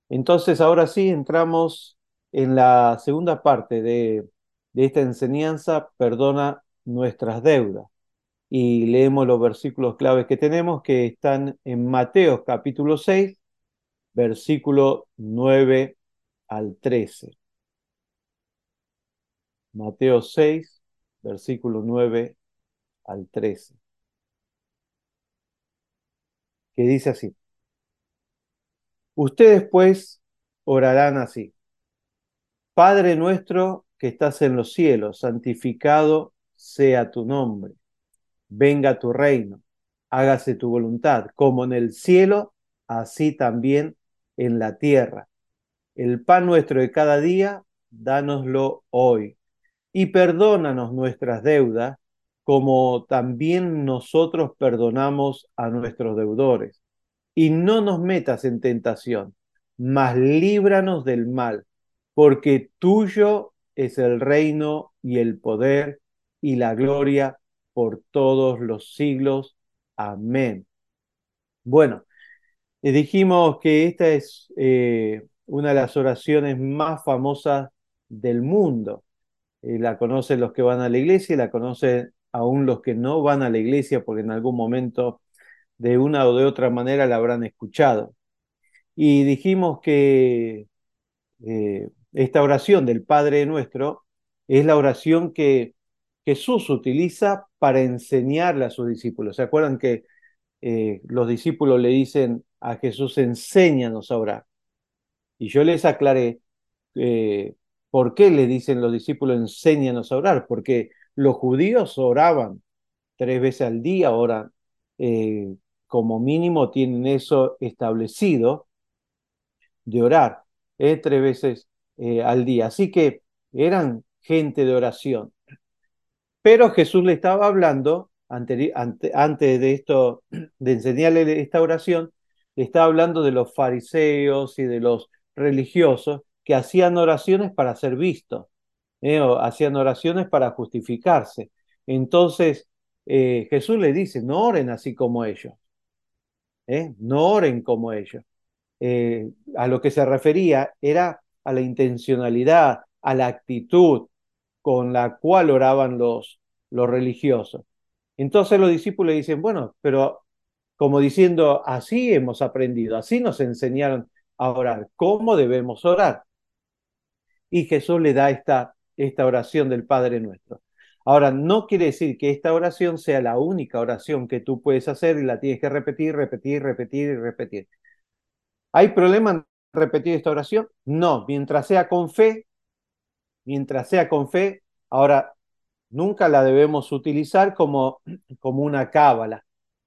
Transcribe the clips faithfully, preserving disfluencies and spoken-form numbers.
Entonces, ahora sí entramos en la segunda parte de, de esta enseñanza, perdona nuestras deudas. Y leemos los versículos claves que tenemos, que están en Mateo capítulo seis, versículo nueve al trece. Mateo seis, versículo nueve al trece, que dice así: Ustedes pues orarán así: Padre nuestro que estás en los cielos, santificado sea tu nombre. Venga tu reino, hágase tu voluntad, como en el cielo, así también en la tierra. El pan nuestro de cada día, dánoslo hoy. Y perdónanos nuestras deudas, como también nosotros perdonamos a nuestros deudores. Y no nos metas en tentación, mas líbranos del mal, porque tuyo es el reino y el poder y la gloria por todos los siglos. Amén. Bueno, eh, dijimos que esta es eh, una de las oraciones más famosas del mundo. Eh, la conocen los que van a la iglesia y la conocen aún los que no van a la iglesia porque en algún momento de una o de otra manera la habrán escuchado. Y dijimos que eh, esta oración del Padre Nuestro es la oración que Jesús utiliza para enseñarle a sus discípulos. ¿Se acuerdan que eh, los discípulos le dicen a Jesús, enséñanos a orar? Y yo les aclaré eh, por qué le dicen los discípulos, enséñanos a orar, porque los judíos oraban tres veces al día, oran, eh, como mínimo tienen eso establecido de orar, eh, tres veces eh, al día. Así que eran gente de oración. Pero Jesús le estaba hablando, ante, ante, antes de esto, de enseñarle esta oración, le estaba hablando de los fariseos y de los religiosos que hacían oraciones para ser vistos, eh, o hacían oraciones para justificarse. Entonces, eh, Jesús le dice, no oren así como ellos, eh, no oren como ellos. Eh, a lo que se refería era a la intencionalidad, a la actitud con la cual oraban los, los religiosos. Entonces los discípulos dicen, bueno, pero como diciendo, así hemos aprendido, así nos enseñaron a orar, ¿cómo debemos orar? Y Jesús le da esta, esta oración del Padre Nuestro. Ahora, no quiere decir que esta oración sea la única oración que tú puedes hacer y la tienes que repetir, repetir, repetir y repetir. ¿Hay problema en repetir esta oración? No, mientras sea con fe, mientras sea con fe, ahora nunca la debemos utilizar como, como una cábala,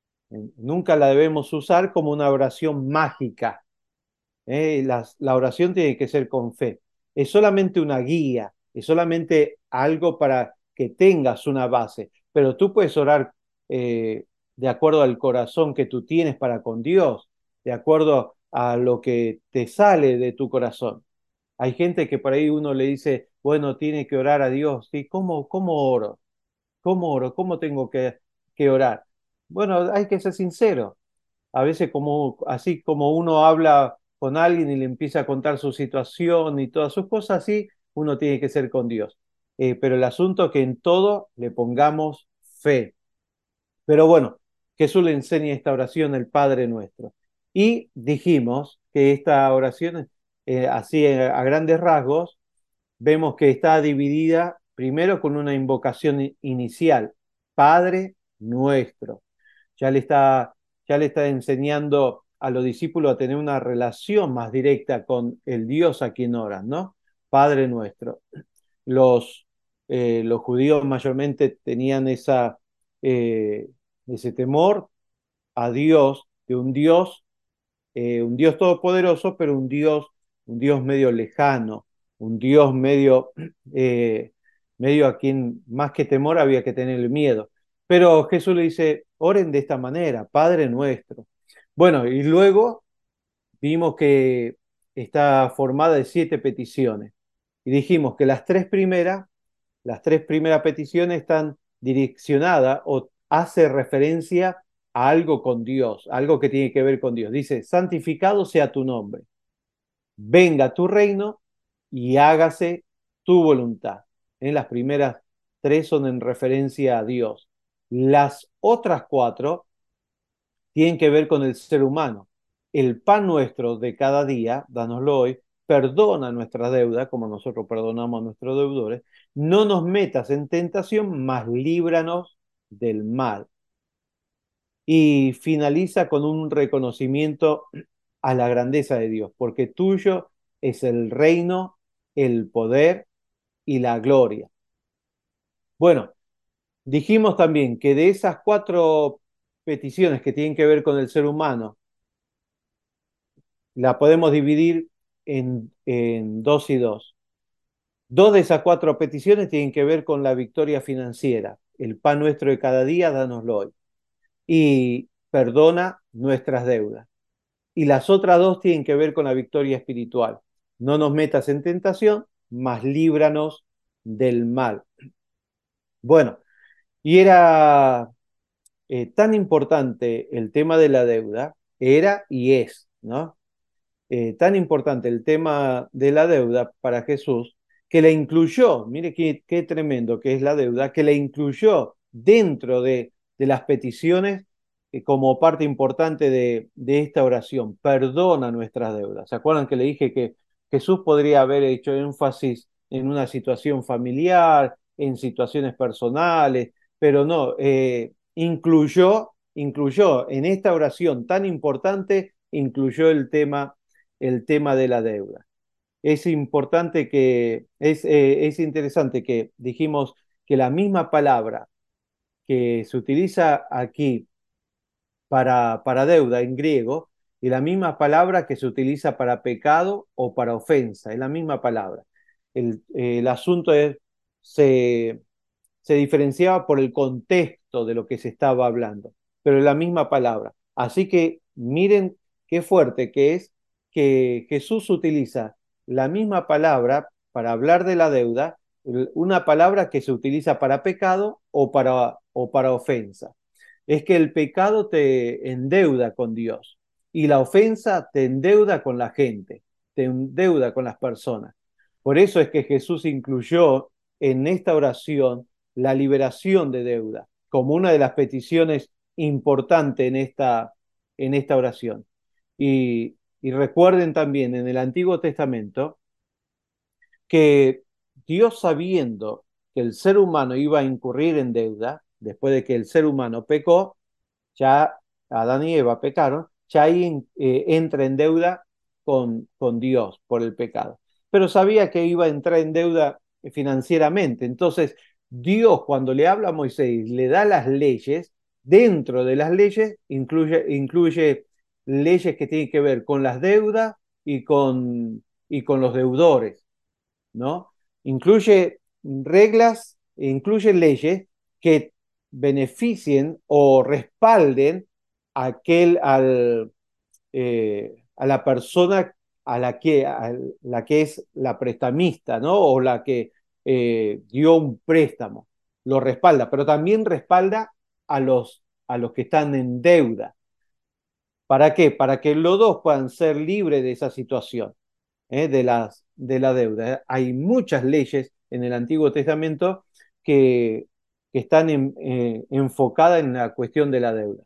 nunca la debemos usar como una oración mágica. ¿eh? La, la oración tiene que ser con fe. Es solamente una guía, es solamente algo para que tengas una base, pero tú puedes orar eh, de acuerdo al corazón que tú tienes para con Dios, de acuerdo a lo que te sale de tu corazón. Hay gente que por ahí uno le dice, bueno, tiene que orar a Dios. ¿Sí? ¿Cómo, cómo oro? ¿Cómo oro? ¿Cómo tengo que, que orar? Bueno, hay que ser sincero. A veces como, así como uno habla con alguien y le empieza a contar su situación y todas sus cosas, así uno tiene que ser con Dios. Eh, pero el asunto es que en todo le pongamos fe. Pero bueno, Jesús le enseña esta oración, el Padre Nuestro. Y dijimos que esta oración, eh, así a, a grandes rasgos, vemos que está dividida primero con una invocación inicial, Padre Nuestro. Ya le está, ya le está enseñando a los discípulos a tener una relación más directa con el Dios a quien oran, ¿no? Padre Nuestro. Los, eh, los judíos mayormente tenían esa, eh, ese temor a Dios, de un Dios eh, un Dios todopoderoso, pero un Dios, un Dios medio lejano, un Dios medio, eh, medio a quien más que temor había que tener miedo. Pero Jesús le dice, oren de esta manera, Padre nuestro. Bueno, y luego vimos que está formada de siete peticiones. Y dijimos que las tres primeras, las tres primeras peticiones están direccionadas o hace referencia a algo con Dios, algo que tiene que ver con Dios. Dice, santificado sea tu nombre. venga tu reino y hágase tu voluntad. ¿Eh? Las primeras tres son en referencia a Dios. Las otras cuatro tienen que ver con el ser humano. El pan nuestro de cada día, danoslo hoy, perdona nuestras deudas, como nosotros perdonamos a nuestros deudores, no nos metas en tentación, mas líbranos del mal. Y finaliza con un reconocimiento a la grandeza de Dios, porque tuyo es el reino, el poder y la gloria. Bueno, dijimos también que de esas cuatro peticiones que tienen que ver con el ser humano, la podemos dividir en, en dos y dos. Dos de esas cuatro peticiones tienen que ver con la victoria financiera. El pan nuestro de cada día, dánoslo hoy. Y perdona nuestras deudas. Y las otras dos tienen que ver con la victoria espiritual. No nos metas en tentación, mas líbranos del mal. Bueno, y era eh, tan importante el tema de la deuda, era y es, ¿no? Eh, tan importante el tema de la deuda para Jesús, que la incluyó, mire qué, qué tremendo que es la deuda, que la incluyó dentro de, de las peticiones eh, como parte importante de, de esta oración. Perdona nuestras deudas. ¿Se acuerdan que le dije que Jesús podría haber hecho énfasis en una situación familiar, en situaciones personales, pero no, eh, incluyó, incluyó en esta oración tan importante, incluyó el tema el tema de la deuda. Es importante que, es, eh, es interesante que dijimos que la misma palabra que se utiliza aquí para, para deuda en griego y la misma palabra que se utiliza para pecado o para ofensa, es la misma palabra. El, el asunto es, se, se diferenciaba por el contexto de lo que se estaba hablando, pero es la misma palabra. Así que miren qué fuerte que es que Jesús utiliza la misma palabra para hablar de la deuda, una palabra que se utiliza para pecado o para, o para ofensa. Es que el pecado te endeuda con Dios y la ofensa te endeuda con la gente, te endeuda con las personas. Por eso es que Jesús incluyó en esta oración la liberación de deuda como una de las peticiones importantes en esta, en esta oración. Y, y recuerden también en el Antiguo Testamento que Dios, sabiendo que el ser humano iba a incurrir en deuda, después de que el ser humano pecó, ya Adán y Eva pecaron, ya ahí eh, entra en deuda con, con Dios por el pecado. Pero sabía que iba a entrar en deuda financieramente. Entonces, Dios, cuando le habla a Moisés, le da las leyes, dentro de las leyes incluye, incluye leyes que tienen que ver con las deudas y con, y con los deudores, ¿no? Incluye reglas, incluye leyes que beneficien o respalden a aquel, al, eh, a la persona a la que, a la que es la prestamista, ¿no? O la que eh, dio un préstamo. Lo respalda, pero también respalda a los, a los que están en deuda. ¿Para qué? Para que los dos puedan ser libres de esa situación. ¿Eh? de, las, de la deuda. Hay muchas leyes en el Antiguo Testamento que, que están en, eh, enfocadas en la cuestión de la deuda.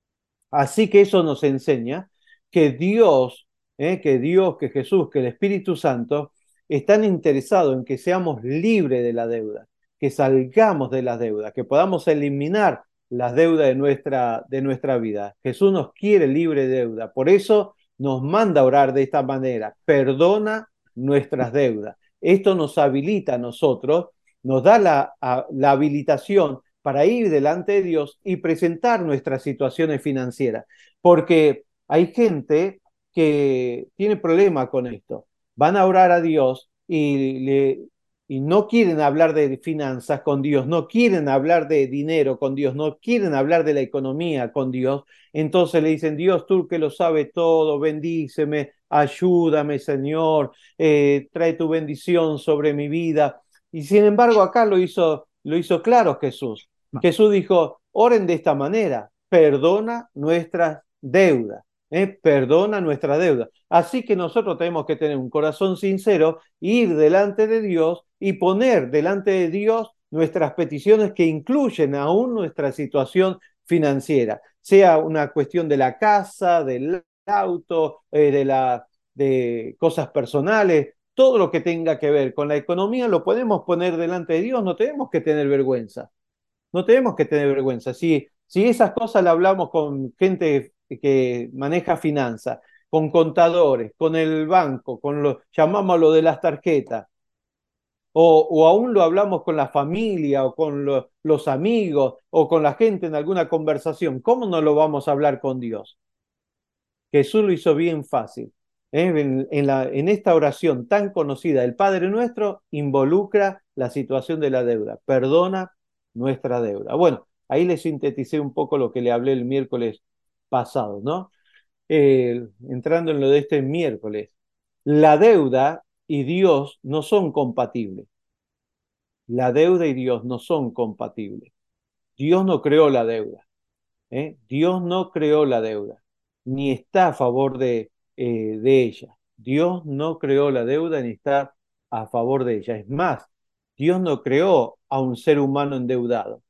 Así que eso nos enseña que Dios, eh, que Dios, que Jesús, que el Espíritu Santo están interesados en que seamos libres de la deuda, que salgamos de las deudas, que podamos eliminar las deudas de nuestra, de nuestra vida. Jesús nos quiere libre de deuda. Por eso nos manda a orar de esta manera. Perdona nuestras deudas. Esto nos habilita a nosotros, nos da la, a, la habilitación para ir delante de Dios y presentar nuestras situaciones financieras. Porque hay gente que tiene problema con esto. Van a orar a Dios y, le, y no quieren hablar de finanzas con Dios, no quieren hablar de dinero con Dios, no quieren hablar de la economía con Dios. Entonces le dicen, Dios, tú que lo sabes todo, bendíceme, ayúdame, Señor, eh, trae tu bendición sobre mi vida. Y sin embargo, acá lo hizo, lo hizo claro Jesús. Jesús dijo, oren de esta manera, perdona nuestras deudas. ¿eh? Perdona nuestra deuda. Así que nosotros tenemos que tener un corazón sincero, ir delante de Dios y poner delante de Dios nuestras peticiones que incluyen aún nuestra situación financiera, sea una cuestión de la casa, del auto, eh, de, la, de cosas personales, todo lo que tenga que ver con la economía lo podemos poner delante de Dios, no tenemos que tener vergüenza. No tenemos que tener vergüenza. Si, si esas cosas las hablamos con gente que maneja finanzas, con contadores, con el banco, con lo, llamámoslo de las tarjetas, o, o aún lo hablamos con la familia o con lo, los amigos o con la gente en alguna conversación, ¿cómo no lo vamos a hablar con Dios? Jesús lo hizo bien fácil. ¿eh? En, en, la, en esta oración tan conocida, el Padre Nuestro involucra la situación de la deuda. Perdona nuestra deuda. Bueno, ahí le sinteticé un poco lo que le hablé el miércoles pasado, ¿no? Eh, entrando en lo de este miércoles. La deuda y Dios no son compatibles. La deuda y Dios no son compatibles. Dios no creó la deuda. ¿eh? Dios no creó la deuda, ni está a favor de, eh, de ella. Dios no creó la deuda ni está a favor de ella. Es más, Dios no creó a un ser humano endeudado.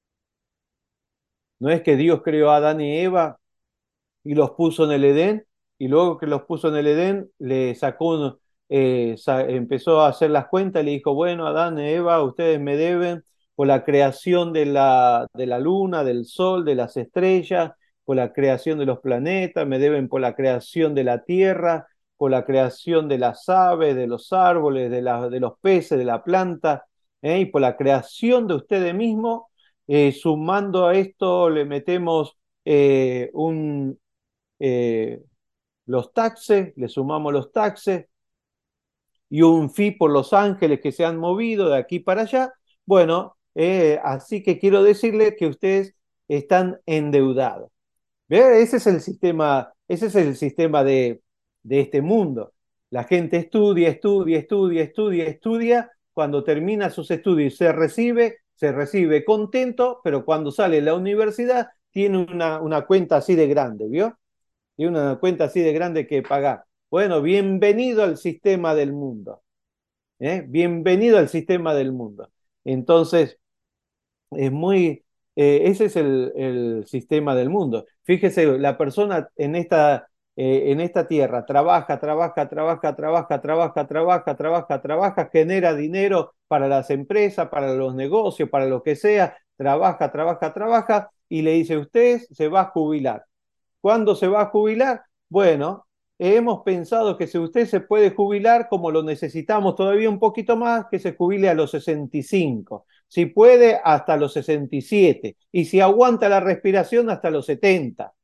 No es que Dios creó a Adán y Eva y los puso en el Edén, y luego que los puso en el Edén, le sacó un, eh, sa- empezó a hacer las cuentas y le dijo, bueno, Adán y Eva, ustedes me deben por la creación de la, de la luna, del sol, de las estrellas, por la creación de los planetas, me deben por la creación de la tierra, por la creación de las aves, de los árboles, de, la- de los peces, de la planta, ¿eh? Y por la creación de ustedes mismos, eh, sumando a esto le metemos eh, un, eh, los taxes, le sumamos los taxes y un fee por los ángeles que se han movido de aquí para allá. Bueno, eh, así que quiero decirles que ustedes están endeudados. ¿Ve? Ese es el sistema, ese es el sistema de, de este mundo. La gente estudia, estudia, estudia, estudia, estudia. Cuando termina sus estudios se recibe, se recibe contento, pero cuando sale de la universidad tiene una, una cuenta así de grande, ¿vio? Y una cuenta así de grande que pagar. Bueno, bienvenido al sistema del mundo. ¿eh? Bienvenido al sistema del mundo. Entonces, es muy, eh, ese es el, el sistema del mundo. Fíjese, la persona en esta, eh, en esta tierra trabaja, trabaja, trabaja, trabaja, trabaja, trabaja, trabaja, trabaja, genera dinero para las empresas, para los negocios, para lo que sea, trabaja, trabaja, trabaja, y le dice, usted se va a jubilar. ¿Cuándo se va a jubilar? Bueno, hemos pensado que si usted se puede jubilar, como lo necesitamos todavía un poquito más, que se jubile a los sesenta y cinco. Si puede, hasta los sesenta y siete. Y si aguanta la respiración, hasta los setenta.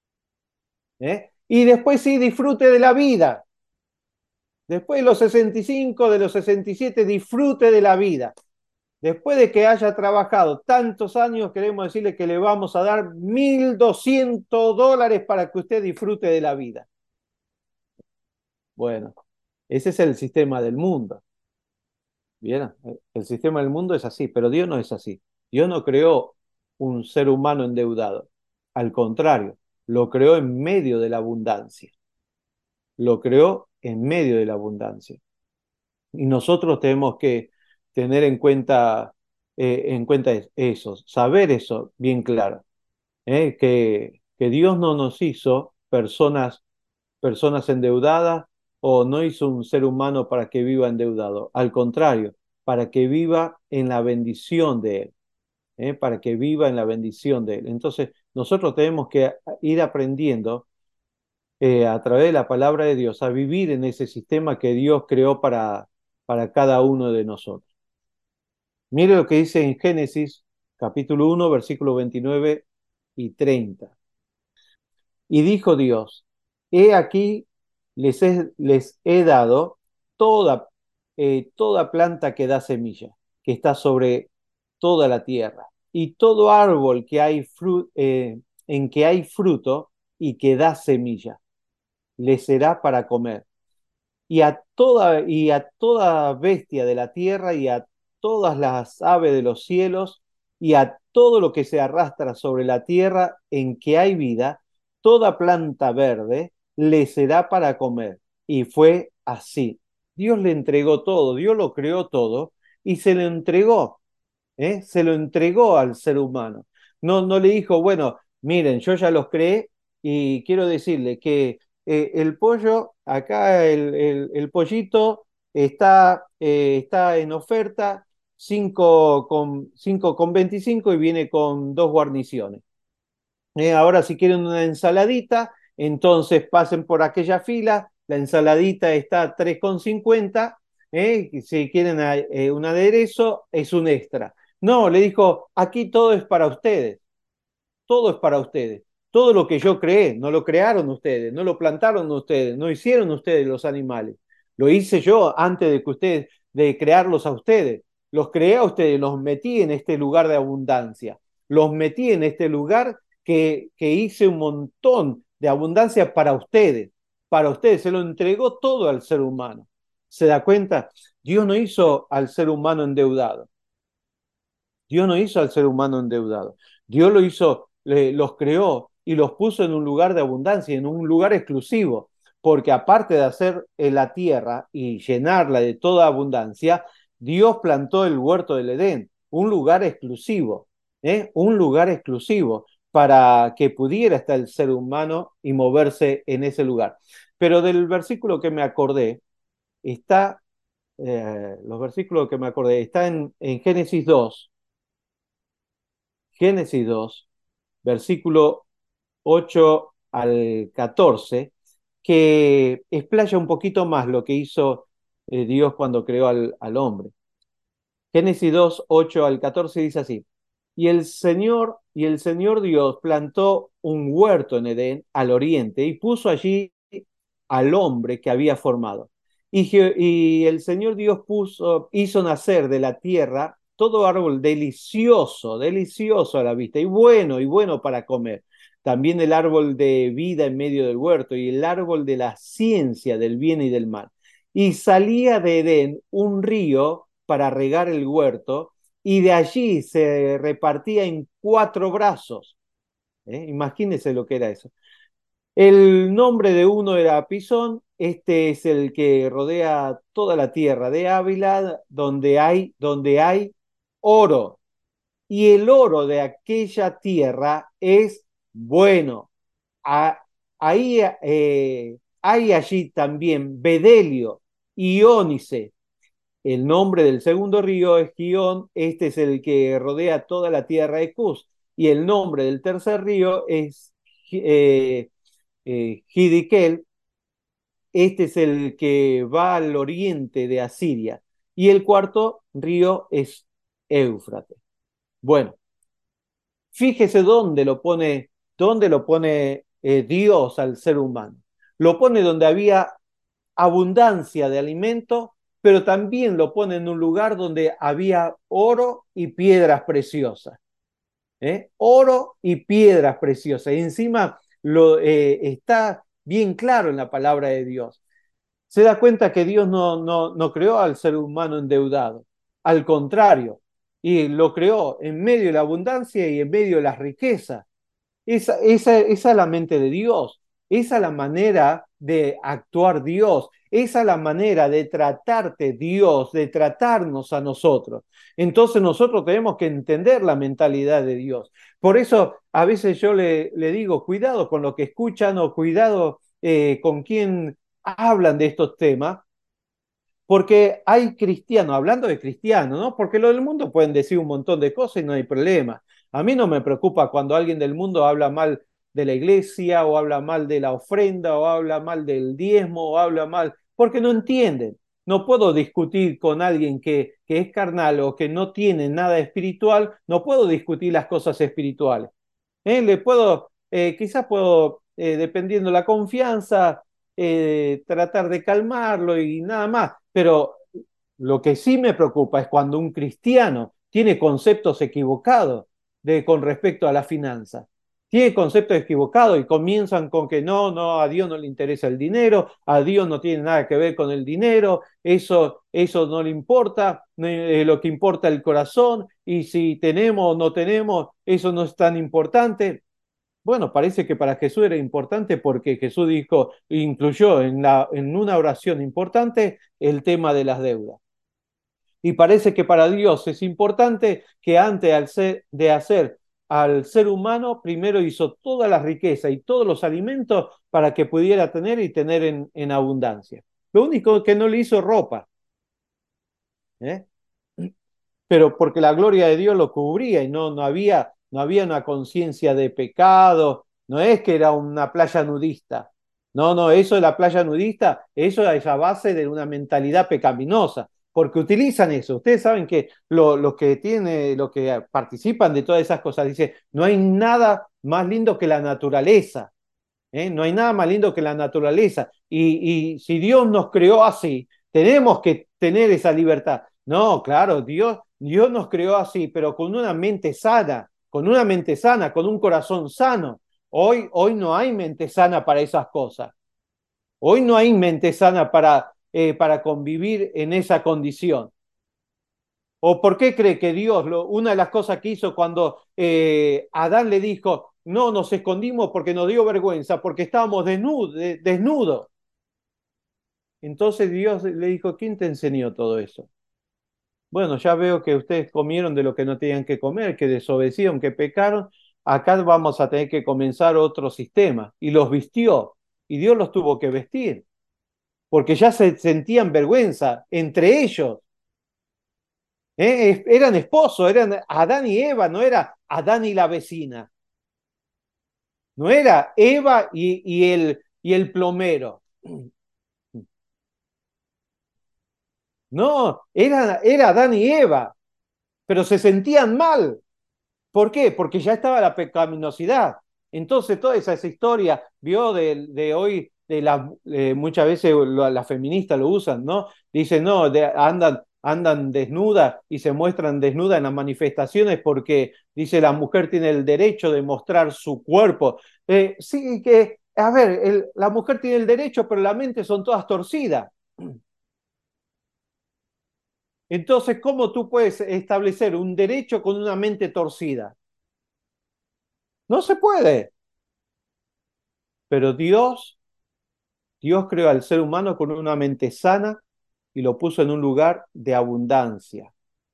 ¿eh? Y después sí, disfrute de la vida. Después de los sesenta y cinco, de los sesenta y siete, disfrute de la vida. Después de que haya trabajado tantos años, queremos decirle que le vamos a dar mil doscientos dólares para que usted disfrute de la vida. Bueno, ese es el sistema del mundo. Bien, el sistema del mundo es así, pero Dios no es así. Dios no creó un ser humano endeudado. Al contrario, lo creó en medio de la abundancia. Lo creó en medio de la abundancia. Y nosotros tenemos que tener en cuenta, eh, en cuenta eso, saber eso bien claro. ¿eh? Que, que Dios no nos hizo personas personas endeudadas o no hizo un ser humano para que viva endeudado. Al contrario, para que viva en la bendición de Él, ¿eh? Para que viva en la bendición de Él. Entonces, nosotros tenemos que ir aprendiendo eh, a través de la palabra de Dios a vivir en ese sistema que Dios creó para, para cada uno de nosotros. Mire lo que dice en Génesis capítulo uno, versículo veintinueve y treinta. Y dijo Dios, he aquí, les he, les he dado toda, eh, toda planta que da semilla, que está sobre toda la tierra, y todo árbol que hay fru- eh, en que hay fruto y que da semilla, les será para comer y a toda, y a toda bestia de la tierra y a todas las aves de los cielos y a todo lo que se arrastra sobre la tierra en que hay vida, toda planta verde le será para comer. Y fue así. Dios le entregó todo, Dios lo creó todo y se lo entregó, ¿eh? Se lo entregó al ser humano. No, no le dijo, bueno, miren, yo ya los creé y quiero decirle que eh, el pollo, acá el, el- el pollito está, eh, está en oferta cinco con, cinco con veinticinco y viene con dos guarniciones. Eh, ahora, si quieren una ensaladita, entonces pasen por aquella fila. La ensaladita está a tres con cincuenta. Eh, si quieren eh, un aderezo, es un extra. No, le dijo, aquí todo es para ustedes, todo es para ustedes. Todo lo que yo creé, no lo crearon ustedes, no lo plantaron ustedes, no hicieron ustedes los animales. Lo hice yo antes de que ustedes, de crearlos a ustedes. Los creé a ustedes, los metí en este lugar de abundancia. Los metí en este lugar que, que hice un montón de abundancia para ustedes. Para ustedes, se lo entregó todo al ser humano. ¿Se da cuenta? Dios no hizo al ser humano endeudado. Dios no hizo al ser humano endeudado. Dios lo hizo, le- los creó y los puso en un lugar de abundancia, en un lugar exclusivo, porque aparte de hacer eh, la tierra y llenarla de toda abundancia, Dios plantó el huerto del Edén, un lugar exclusivo, ¿eh? Un lugar exclusivo para que pudiera estar el ser humano y moverse en ese lugar. Pero del versículo que me acordé, está, eh, los versículos que me acordé, está en, en Génesis dos. Génesis dos, versículo ocho al catorce, que explaya un poquito más lo que hizo eh, Dios cuando creó al, al hombre. Génesis dos, ocho al catorce dice así: y el Señor, y el Señor Dios plantó un huerto en Edén al oriente y puso allí al hombre que había formado. Y, Je- y el Señor Dios puso, hizo nacer de la tierra todo árbol delicioso, delicioso a la vista, y bueno, y bueno para comer. También el árbol de vida en medio del huerto y el árbol de la ciencia del bien y del mal. Y salía de Edén un río para regar el huerto, y de allí se repartía en cuatro brazos. ¿Eh? Imagínense lo que era eso. El nombre de uno era Pisón, este es el que rodea toda la tierra de Ávila, donde hay, donde hay oro. Y el oro de aquella tierra es bueno. A- ahí eh, hay allí también bedelio y ónice. El nombre del segundo río es Gihón, este es el que rodea toda la tierra de Cus. Y el nombre del tercer río es eh, eh, Hidikel, este es el que va al oriente de Asiria. Y el cuarto río es Éufrates. Bueno, fíjese dónde lo pone, dónde lo pone eh, Dios al ser humano. Lo pone donde había abundancia de alimento, pero también lo pone en un lugar donde había oro y piedras preciosas. ¿Eh? Oro y piedras preciosas. Y encima lo, eh, está bien claro en la palabra de Dios. Se da cuenta que Dios no, no, no creó al ser humano endeudado. Al contrario, y lo creó en medio de la abundancia y en medio de las riquezas. Esa, esa, esa es la mente de Dios, esa es la manera de actuar Dios, esa es la manera de tratarte Dios, de tratarnos a nosotros. Entonces nosotros tenemos que entender la mentalidad de Dios. Por eso a veces yo le, le digo, cuidado con lo que escuchan o cuidado eh, con quién hablan de estos temas, porque hay cristianos, hablando de cristianos, ¿no? Porque lo del mundo pueden decir un montón de cosas y no hay problema. A mí no me preocupa cuando alguien del mundo habla mal de la iglesia o habla mal de la ofrenda o habla mal del diezmo o habla mal, porque no entienden. No puedo discutir con alguien que, que es carnal o que no tiene nada espiritual, no puedo discutir las cosas espirituales. ¿Eh? Le puedo, eh, quizás puedo, eh, dependiendo la confianza, eh, tratar de calmarlo y nada más. Pero lo que sí me preocupa es cuando un cristiano tiene conceptos equivocados de, con respecto a la finanza. Tiene conceptos equivocados y comienzan con que no, no, a Dios no le interesa el dinero, a Dios no tiene nada que ver con el dinero, eso, eso no le importa, eh, lo que importa es el corazón, y si tenemos o no tenemos, eso no es tan importante. Bueno, parece que para Jesús era importante porque Jesús dijo, incluyó en la, en una oración importante el tema de las deudas. Y parece que para Dios es importante que antes al ser- de hacer al ser humano, primero hizo toda la riqueza y todos los alimentos para que pudiera tener y tener en, en abundancia. Lo único que no le hizo ropa, ¿eh? Pero porque la gloria de Dios lo cubría y no, no había, no había una conciencia de pecado, no es que era una playa nudista. No, no, eso de la playa nudista, eso es a base de una mentalidad pecaminosa, porque utilizan eso. Ustedes saben que lo, los que tienen, los que participan de todas esas cosas, dice, no hay nada más lindo que la naturaleza. ¿Eh? No hay nada más lindo que la naturaleza. Y, y si Dios nos creó así, tenemos que tener esa libertad. No, claro, Dios, Dios nos creó así, pero con una mente sana, con una mente sana, con un corazón sano. Hoy, hoy no hay mente sana para esas cosas. Hoy no hay mente sana para, eh, para convivir en esa condición. ¿O por qué cree que Dios, lo, una de las cosas que hizo cuando eh, Adán le dijo, no, nos escondimos porque nos dio vergüenza, porque estábamos desnudos, desnudos? Entonces Dios le dijo, ¿quién te enseñó todo eso? Bueno, ya veo que ustedes comieron de lo que no tenían que comer, que desobedecieron, que pecaron. Acá vamos a tener que comenzar otro sistema. Y los vistió. Y Dios los tuvo que vestir, porque ya se sentían vergüenza entre ellos. ¿Eh? Eran esposos, eran Adán y Eva, no era Adán y la vecina, no era Eva y, y, el, y el plomero. No, era, era Adán y Eva, pero se sentían mal. ¿Por qué? Porque ya estaba la pecaminosidad. Entonces, toda esa, esa historia, vio de, de hoy, de la, eh, muchas veces las la feministas lo usan, ¿no? Dicen, no, de, andan, andan desnudas y se muestran desnudas en las manifestaciones porque, dice, la mujer tiene el derecho de mostrar su cuerpo. Eh, sí, que, a ver, el, la mujer tiene el derecho, pero la mente son todas torcidas. Entonces, ¿cómo tú puedes establecer un derecho con una mente torcida? No se puede. Pero Dios, Dios creó al ser humano con una mente sana y lo puso en un lugar de abundancia,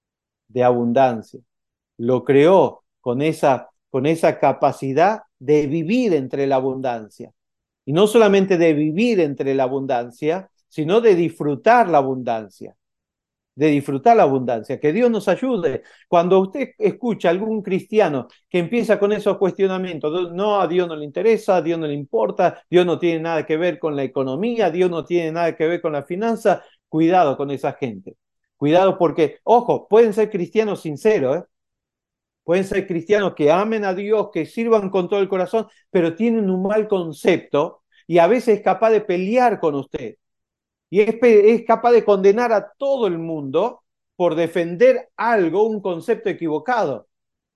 de abundancia. Lo creó con esa, con esa capacidad de vivir entre la abundancia. Y no solamente de vivir entre la abundancia, sino de disfrutar la abundancia. De disfrutar la abundancia, que Dios nos ayude. Cuando usted escucha a algún cristiano que empieza con esos cuestionamientos, no, a Dios no le interesa, a Dios no le importa, Dios no tiene nada que ver con la economía, Dios no tiene nada que ver con la finanza, cuidado con esa gente. Cuidado porque, ojo, pueden ser cristianos sinceros, ¿eh? Pueden ser cristianos que amen a Dios, que sirvan con todo el corazón, pero tienen un mal concepto y a veces es capaz de pelear con usted y es, es capaz de condenar a todo el mundo por defender algo, un concepto equivocado.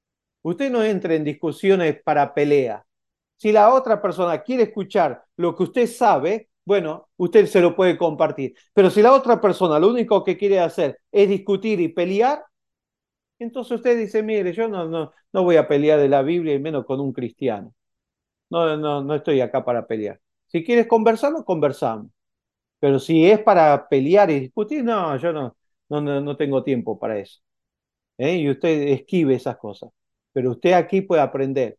Usted no entre en discusiones para pelea. Si la otra persona quiere escuchar lo que usted sabe, bueno, usted se lo puede compartir. Pero si la otra persona lo único que quiere hacer es discutir y pelear, entonces usted dice, mire, yo no, no, no voy a pelear de la Biblia y menos con un cristiano. No, no, no estoy acá para pelear. Si quieres conversarlo, conversamos. Pero si es para pelear y discutir, no, yo no, no, no, no tengo tiempo para eso. ¿Eh? Y usted esquive esas cosas. Pero usted aquí puede aprender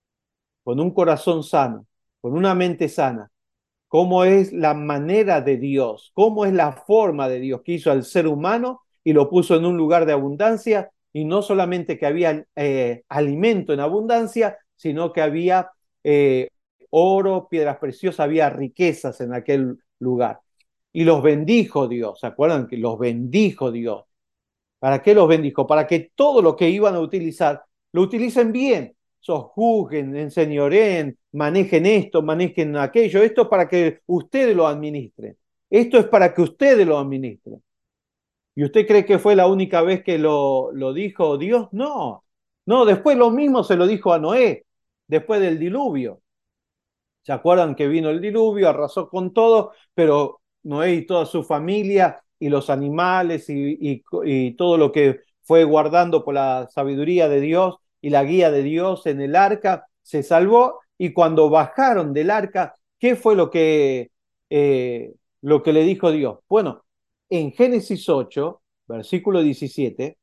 con un corazón sano, con una mente sana, cómo es la manera de Dios, cómo es la forma de Dios que hizo al ser humano y lo puso en un lugar de abundancia, y no solamente que había eh, alimento en abundancia, sino que había eh, oro, piedras preciosas, había riquezas en aquel lugar. Y los bendijo Dios, ¿se acuerdan que los bendijo Dios? ¿Para qué los bendijo? Para que todo lo que iban a utilizar lo utilicen bien. Sojuzguen, enseñoren, manejen esto, manejen aquello. Esto es para que ustedes lo administren. Esto es para que ustedes lo administren. ¿Y usted cree que fue la única vez que lo, lo dijo Dios? No. No, después lo mismo se lo dijo a Noé, después del diluvio. ¿Se acuerdan que vino el diluvio, arrasó con todo, pero Noé y toda su familia y los animales y, y, y todo lo que fue guardando por la sabiduría de Dios y la guía de Dios en el arca se salvó? Y cuando bajaron del arca, ¿qué fue lo que, eh, lo que le dijo Dios? Bueno, en Génesis ocho, versículo diecisiete,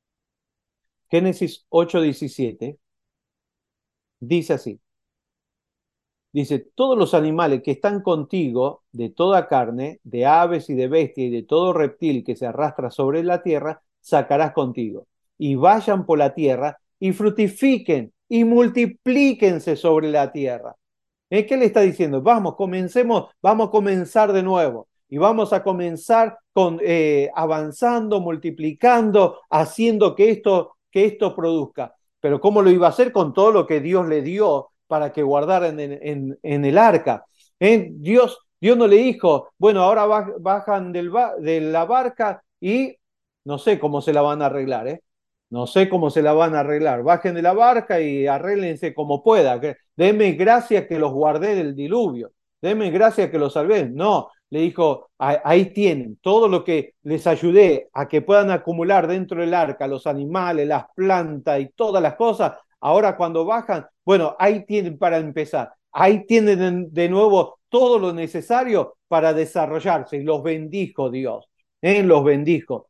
Génesis ocho, diecisiete, dice así. Dice, todos los animales que están contigo, de toda carne, de aves y de bestias y de todo reptil que se arrastra sobre la tierra, sacarás contigo. Y vayan por la tierra y fructifiquen y multiplíquense sobre la tierra. ¿Eh? ¿Qué le está diciendo? Vamos, comencemos, vamos a comenzar de nuevo. Y vamos a comenzar con, eh, avanzando, multiplicando, haciendo que esto, que esto produzca. Pero ¿cómo lo iba a hacer? Con todo lo que Dios le dio para que guardaran en, en, en el arca. ¿Eh? Dios, Dios no le dijo, bueno, ahora bajan del, de la barca y no sé cómo se la van a arreglar, ¿eh? No sé cómo se la van a arreglar. Bajen de la barca y arréglense como pueda. Denme gracia que los guardé del diluvio. Denme gracia que los salvé. No, le dijo, ahí tienen todo lo que les ayudé a que puedan acumular dentro del arca, los animales, las plantas y todas las cosas. Ahora cuando bajan, bueno, ahí tienen para empezar. Ahí tienen de nuevo todo lo necesario para desarrollarse. Y los bendijo Dios. ¿eh? Los bendijo.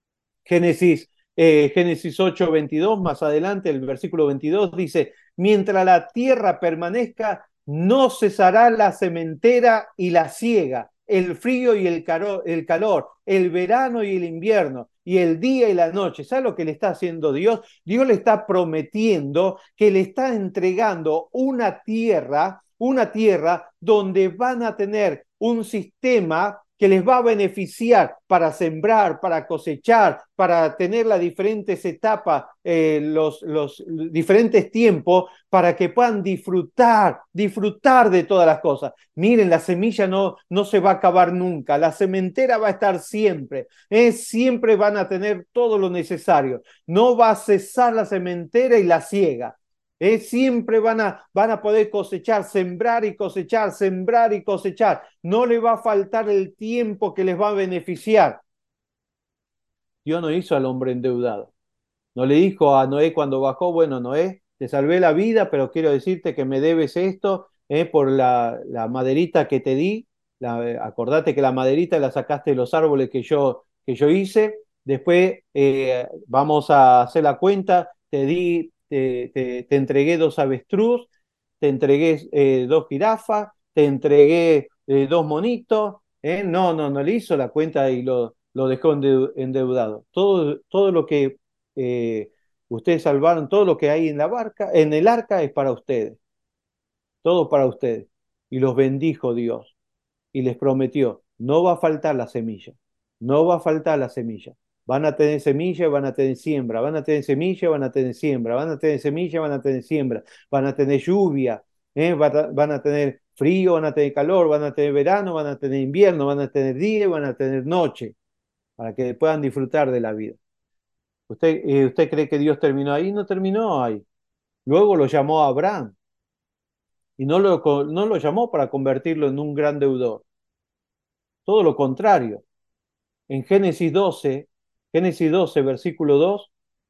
Génesis, eh, Génesis ocho, veintidós, más adelante, el versículo veintidós dice, mientras la tierra permanezca, no cesará la sementera y la siega, el frío y el, caro, el calor, el verano y el invierno, y el día y la noche. ¿Sabe lo que le está haciendo Dios? Dios le está prometiendo que le está entregando una tierra, una tierra donde van a tener un sistema que les va a beneficiar para sembrar, para cosechar, para tener las diferentes etapas, eh, los, los diferentes tiempos, para que puedan disfrutar, disfrutar de todas las cosas. Miren, la semilla no, no se va a acabar nunca, la sementera va a estar siempre, eh, siempre van a tener todo lo necesario, no va a cesar la sementera y la siega. Eh, siempre van a, van a poder cosechar, sembrar y cosechar, sembrar y cosechar. No le va a faltar el tiempo que les va a beneficiar. Dios no hizo al hombre endeudado. No le dijo a Noé cuando bajó, bueno, Noé, te salvé la vida, pero quiero decirte que me debes esto eh, por la, la maderita que te di. La, acordate que la maderita la sacaste de los árboles que yo, que yo hice. Después eh, vamos a hacer la cuenta. Te di, te, te, te entregué dos avestruz, te entregué eh, dos jirafas, te entregué eh, dos monitos. ¿eh? No, no, no le hizo la cuenta y lo, lo dejó endeudado. Todo, todo lo que eh, ustedes salvaron, todo lo que hay en la barca, en el arca es para ustedes, todo para ustedes. Y los bendijo Dios y les prometió, no va a faltar la semilla, no va a faltar la semilla. Van a tener semilla, van a tener siembra, van a tener semilla, van a tener siembra, van a tener semilla, van a tener siembra, van a tener lluvia, ¿eh? van, a, van a tener frío, van a tener calor, van a tener verano, van a tener invierno, van a tener día, van a tener noche, para que puedan disfrutar de la vida. ¿Usted, eh, ¿Usted cree que Dios terminó ahí? No terminó ahí. Luego lo llamó a Abraham y no lo, no lo llamó para convertirlo en un gran deudor. Todo lo contrario. En Génesis doce, Génesis doce, versículo dos,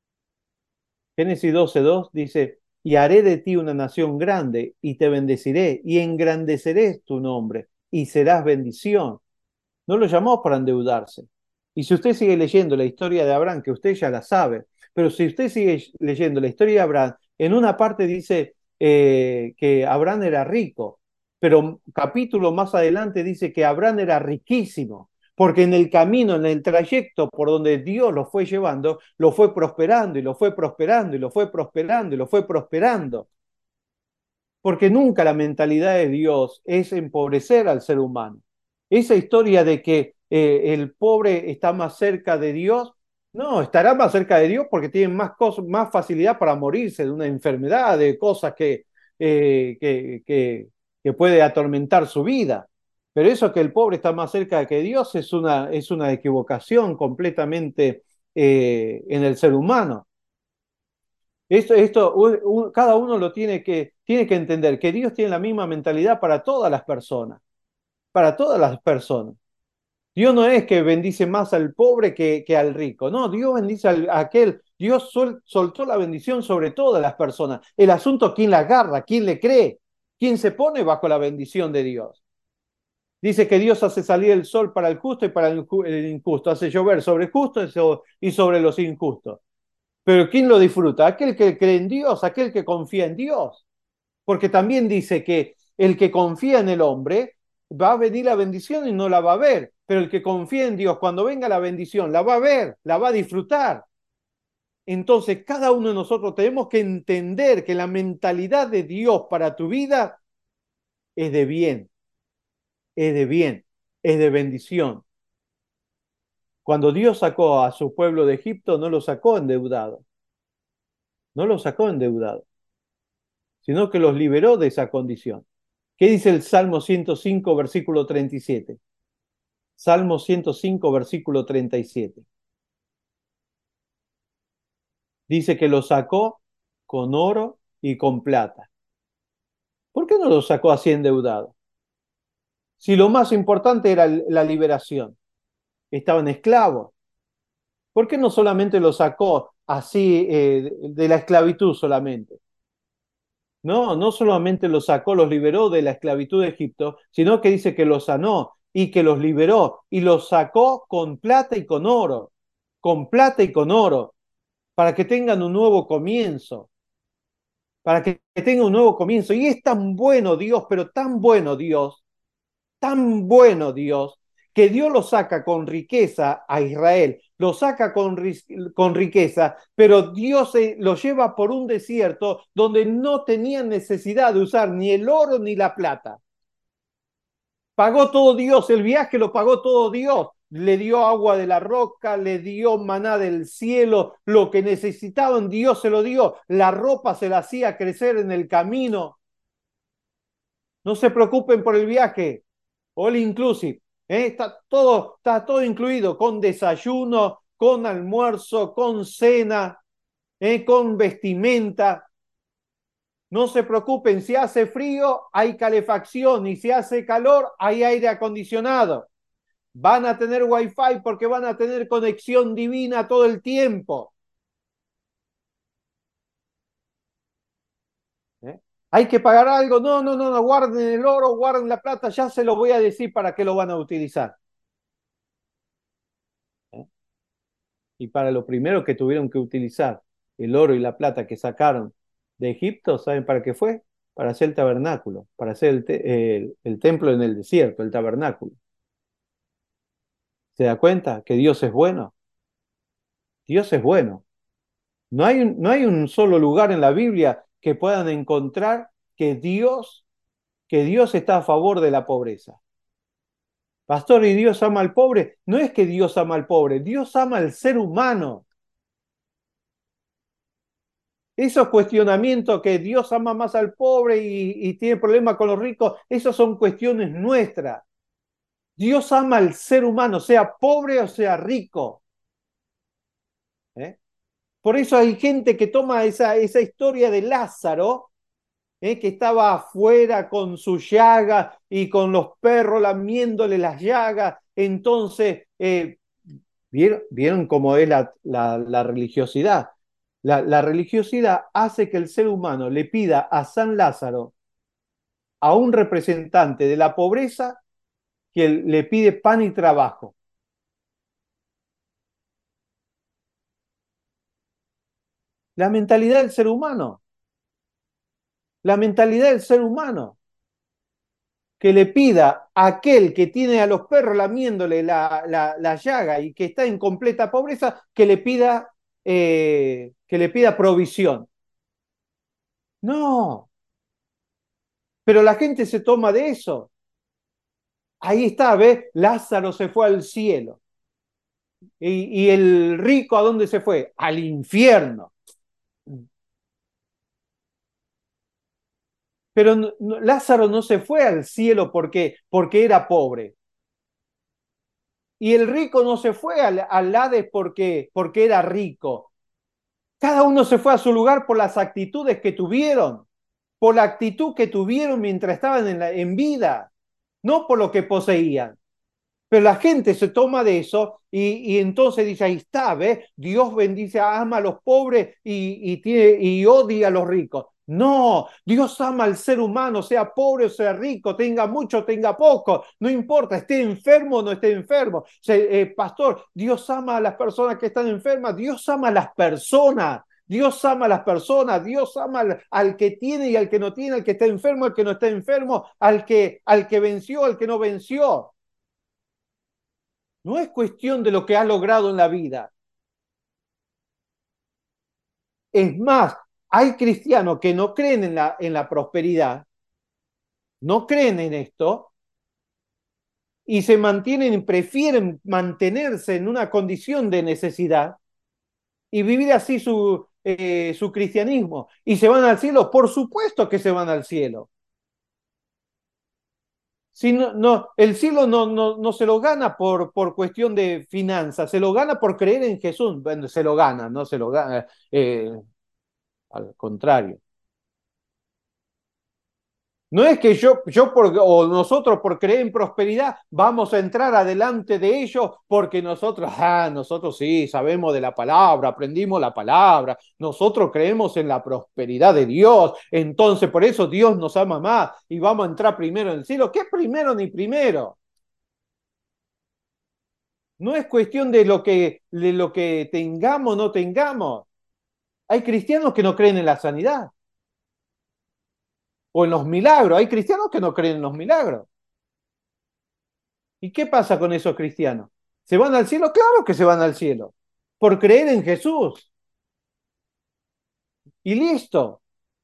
Génesis doce, dos dice, y haré de ti una nación grande y te bendeciré y engrandeceré tu nombre y serás bendición. No lo llamó para endeudarse. Y si usted sigue leyendo la historia de Abraham, que usted ya la sabe, pero si usted sigue leyendo la historia de Abraham, en una parte dice eh, que Abraham era rico, pero capítulo más adelante dice que Abraham era riquísimo, porque en el camino, en el trayecto por donde Dios lo fue llevando, lo fue prosperando y lo fue prosperando y lo fue prosperando y lo fue prosperando. Porque nunca la mentalidad de Dios es empobrecer al ser humano. Esa historia de que eh, el pobre está más cerca de Dios, no, estará más cerca de Dios porque tiene más, cosas, más facilidad para morirse de una enfermedad, de cosas que, eh, que, que, que puede atormentar su vida. Pero eso que el pobre está más cerca de Dios es una, es una equivocación completamente eh, en el ser humano. Esto, esto un, un, cada uno lo tiene que, tiene que entender, que Dios tiene la misma mentalidad para todas las personas, para todas las personas. Dios no es que bendice más al pobre que, que al rico, no, Dios bendice al, a aquel, Dios sol, soltó la bendición sobre todas las personas. El asunto, ¿quién la agarra? ¿Quién le cree? ¿Quién se pone bajo la bendición de Dios? Dice que Dios hace salir el sol para el justo y para el injusto, hace llover sobre justos y sobre los injustos. Pero ¿quién lo disfruta? Aquel que cree en Dios, aquel que confía en Dios. Porque también dice que el que confía en el hombre va a venir la bendición y no la va a ver. Pero el que confía en Dios, cuando venga la bendición, la va a ver, la va a disfrutar. Entonces, cada uno de nosotros tenemos que entender que la mentalidad de Dios para tu vida es de bien, es de bien, es de bendición. Cuando Dios sacó a su pueblo de Egipto, no lo sacó endeudado, no lo sacó endeudado, sino que los liberó de esa condición. ¿Qué dice el Salmo ciento cinco, versículo treinta y siete? Salmo ciento cinco, versículo treinta y siete. Dice que lo sacó con oro y con plata. ¿Por qué no lo sacó así endeudado? Si lo más importante era la liberación, estaban esclavos. ¿Por qué no solamente lo sacó así eh, de la esclavitud solamente? No, no solamente los sacó, los liberó de la esclavitud de Egipto, sino que dice que los sanó y que los liberó y los sacó con plata y con oro, con plata y con oro, para que tengan un nuevo comienzo, para que tengan un nuevo comienzo. Y es tan bueno Dios, pero tan bueno Dios, tan bueno Dios, que Dios lo saca con riqueza a Israel, lo saca con, con riqueza, pero Dios se, lo lleva por un desierto donde no tenían necesidad de usar ni el oro ni la plata. Pagó todo Dios, el viaje lo pagó todo Dios. Le dio agua de la roca, le dio maná del cielo, lo que necesitaban Dios se lo dio, la ropa se la hacía crecer en el camino. No se preocupen por el viaje, all inclusive. ¿Eh? Está todo, está todo incluido, con desayuno, con almuerzo, con cena, ¿eh? Con vestimenta. No se preocupen, si hace frío hay calefacción y si hace calor hay aire acondicionado. Van a tener wifi porque van a tener conexión divina todo el tiempo. ¿Eh? ¿Hay que pagar algo? No, no, no, no, guarden el oro, guarden la plata, ya se lo voy a decir para qué lo van a utilizar. ¿Eh? Y para lo primero que tuvieron que utilizar el oro y la plata que sacaron de Egipto, ¿saben para qué fue? Para hacer el tabernáculo, para hacer el, te el, el templo en el desierto, el tabernáculo. ¿Se da cuenta que Dios es bueno? Dios es bueno. No hay, no hay un solo lugar en la Biblia que puedan encontrar que Dios, que Dios está a favor de la pobreza. Pastor, ¿y Dios ama al pobre? No es que Dios ama al pobre, Dios ama al ser humano. Esos cuestionamientos que Dios ama más al pobre y, y tiene problemas con los ricos, esas son cuestiones nuestras. Dios ama al ser humano, sea pobre o sea rico. ¿Eh? Por eso hay gente que toma esa, esa historia de Lázaro, ¿eh? Que estaba afuera con su llaga y con los perros lamiéndole las llagas. Entonces, eh, ¿vieron, ¿vieron cómo es la, la, la religiosidad? La, la religiosidad hace que el ser humano le pida a San Lázaro, a un representante de la pobreza, que le pide pan y trabajo. La mentalidad del ser humano, la mentalidad del ser humano, que le pida a aquel que tiene a los perros lamiéndole la, la, la llaga y que está en completa pobreza, que le pida, eh, que le pida provisión. No, pero la gente se toma de eso. Ahí está, ¿ves? Lázaro se fue al cielo. ¿Y, y el rico a dónde se fue? Al infierno. Pero no, no, Lázaro no se fue al cielo porque, porque era pobre. Y el rico no se fue al, al Hades porque, porque era rico. Cada uno se fue a su lugar por las actitudes que tuvieron, por la actitud que tuvieron mientras estaban en, la, en vida, no por lo que poseían. Pero la gente se toma de eso y, y entonces dice, ahí está, ¿ves? Dios bendice, ama a los pobres y, y, tiene, y odia a los ricos. No, Dios ama al ser humano, sea pobre o sea rico, tenga mucho o tenga poco, no importa, esté enfermo o no esté enfermo. Se, eh, pastor, Dios ama a las personas que están enfermas, Dios ama a las personas, Dios ama a las personas, Dios ama al, al que tiene y al que no tiene, al que está enfermo, al que no está enfermo, al que, al que venció, al que no venció. No es cuestión de lo que ha logrado en la vida. Es más, hay cristianos que no creen en la, en la prosperidad, no creen en esto y se mantienen, prefieren mantenerse en una condición de necesidad y vivir así su, eh, su cristianismo. ¿Y se van al cielo? Por supuesto que se van al cielo. Si no, no, el cielo no, no, no se lo gana por, por cuestión de finanzas, se lo gana por creer en Jesús. Bueno, se lo gana, no se lo gana, eh, al contrario. No es que yo, yo por, o nosotros por creer en prosperidad vamos a entrar adelante de ellos porque nosotros, ah, nosotros sí, sabemos de la palabra, aprendimos la palabra, nosotros creemos en la prosperidad de Dios, entonces por eso Dios nos ama más y vamos a entrar primero en el cielo. ¿Qué primero ni primero? No es cuestión de lo que, de lo que tengamos o no tengamos. Hay cristianos que no creen en la sanidad o en los milagros, hay cristianos que no creen en los milagros. ¿Y qué pasa con esos cristianos? ¿Se van al cielo? Claro que se van al cielo, por creer en Jesús. Y listo.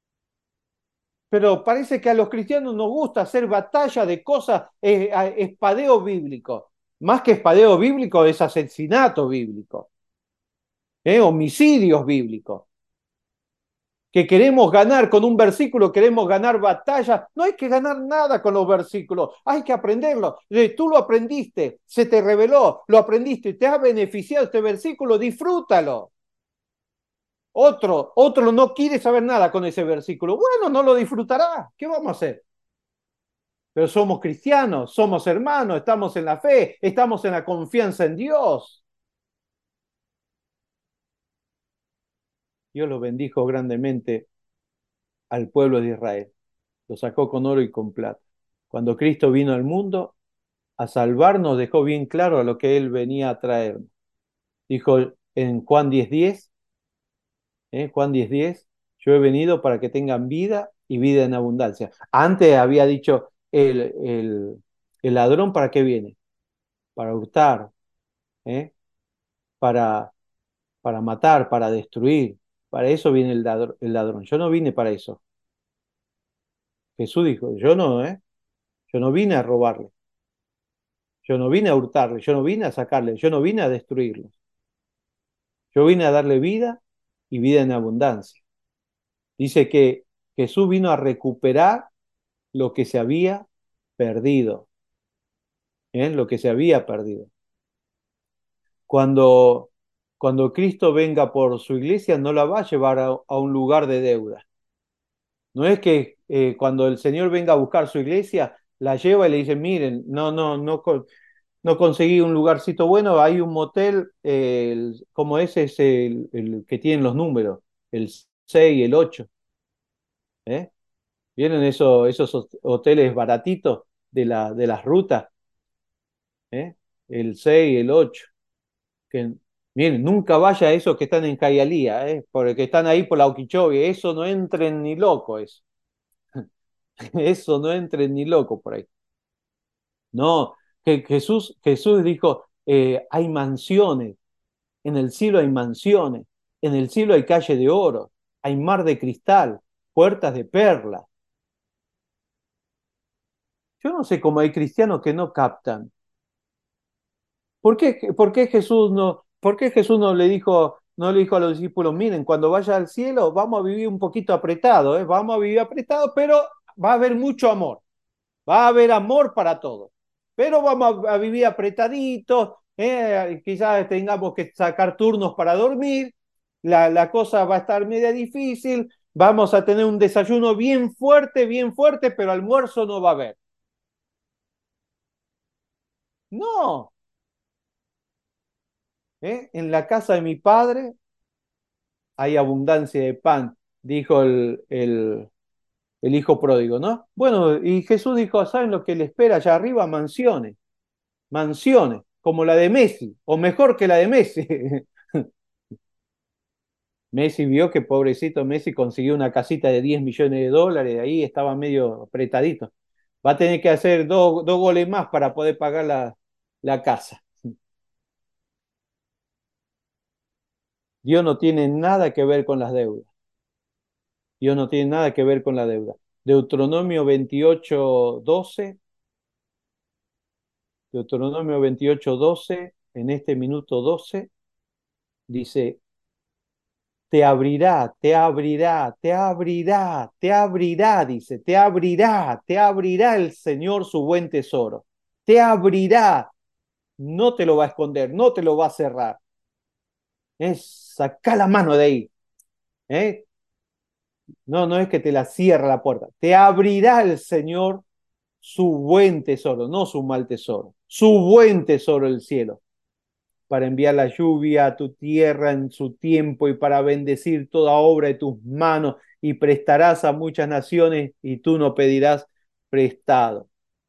Pero parece que a los cristianos nos gusta hacer batalla de cosas, eh, espadeo bíblico. Más que espadeo bíblico es asesinato bíblico, eh, homicidios bíblicos. Que queremos ganar con un versículo, queremos ganar batalla. No hay que ganar nada con los versículos, hay que aprenderlo. Tú lo aprendiste, se te reveló, lo aprendiste, te ha beneficiado este versículo, disfrútalo. Otro, otro no quiere saber nada con ese versículo. Bueno, no lo disfrutará. ¿Qué vamos a hacer? Pero somos cristianos, somos hermanos, estamos en la fe, estamos en la confianza en Dios. Dios lo bendijo grandemente al pueblo de Israel. Lo sacó con oro y con plata. Cuando Cristo vino al mundo a salvarnos, dejó bien claro a lo que Él venía a traernos. Dijo en Juan diez diez, ¿eh? Juan diez diez, yo he venido para que tengan vida y vida en abundancia. Antes había dicho, el, el, el ladrón, ¿para qué viene? Para hurtar, ¿eh? para, para matar, para destruir. Para eso viene el ladrón, el ladrón. Yo no vine para eso. Jesús dijo, yo no, ¿eh? Yo no vine a robarle. Yo no vine a hurtarle. Yo no vine a sacarle. Yo no vine a destruirlo. Yo vine a darle vida y vida en abundancia. Dice que Jesús vino a recuperar lo que se había perdido, ¿eh? Lo que se había perdido. Cuando, cuando Cristo venga por su iglesia, no la va a llevar a, a un lugar de deuda. No es que eh, cuando el Señor venga a buscar su iglesia, la lleva y le dice, miren, no, no, no, no conseguí un lugarcito bueno, hay un motel, eh, el, como ese es el, el que tienen los números, el seis y el ocho, ¿eh? ¿Vienen eso, esos hoteles baratitos de, la, de las rutas? ¿Eh? El seis y el ocho. Que, miren, nunca vaya a esos que están en Jayalía, ¿eh? Porque están ahí por la Okeechobee, eso no entren ni loco, eso. Eso no entren ni loco por ahí. No, que Jesús, Jesús dijo, eh, hay mansiones, en el cielo hay mansiones, en el cielo hay calle de oro, hay mar de cristal, puertas de perla. Yo no sé cómo hay cristianos que no captan. ¿Por qué, por qué Jesús no, por qué Jesús no le dijo, no le dijo a los discípulos, miren, cuando vaya al cielo vamos a vivir un poquito apretado, ¿eh? Vamos a vivir apretado, pero va a haber mucho amor, va a haber amor para todos, pero vamos a, a vivir apretaditos, ¿eh? Quizás tengamos que sacar turnos para dormir, la, la cosa va a estar media difícil, vamos a tener un desayuno bien fuerte, bien fuerte, pero almuerzo no va a haber. No, ¿eh? En la casa de mi padre hay abundancia de pan. dijo el, el, el hijo pródigo, ¿no? Bueno, y Jesús dijo, ¿saben lo que le espera allá arriba? Mansiones, mansiones, como la de Messi, o mejor que la de Messi. Messi vio que pobrecito Messi consiguió una casita de diez millones de dólares, ahí estaba medio apretadito. Va a tener que hacer dos, dos goles más para poder pagar la, la casa. Dios no tiene nada que ver con las deudas. Dios no tiene nada que ver con la deuda. Deuteronomio veintiocho doce, Deuteronomio veintiocho doce, en este minuto doce, dice, te abrirá, te abrirá, te abrirá, te abrirá, dice, te abrirá, te abrirá el Señor su buen tesoro. Te abrirá, no te lo va a esconder, no te lo va a cerrar. Es saca la mano de ahí. ¿eh? No, no es que te la cierra la puerta. Te abrirá el Señor su buen tesoro, no su mal tesoro, su buen tesoro el cielo, para enviar la lluvia a tu tierra en su tiempo y para bendecir toda obra de tus manos y prestarás a muchas naciones y tú no pedirás prestado.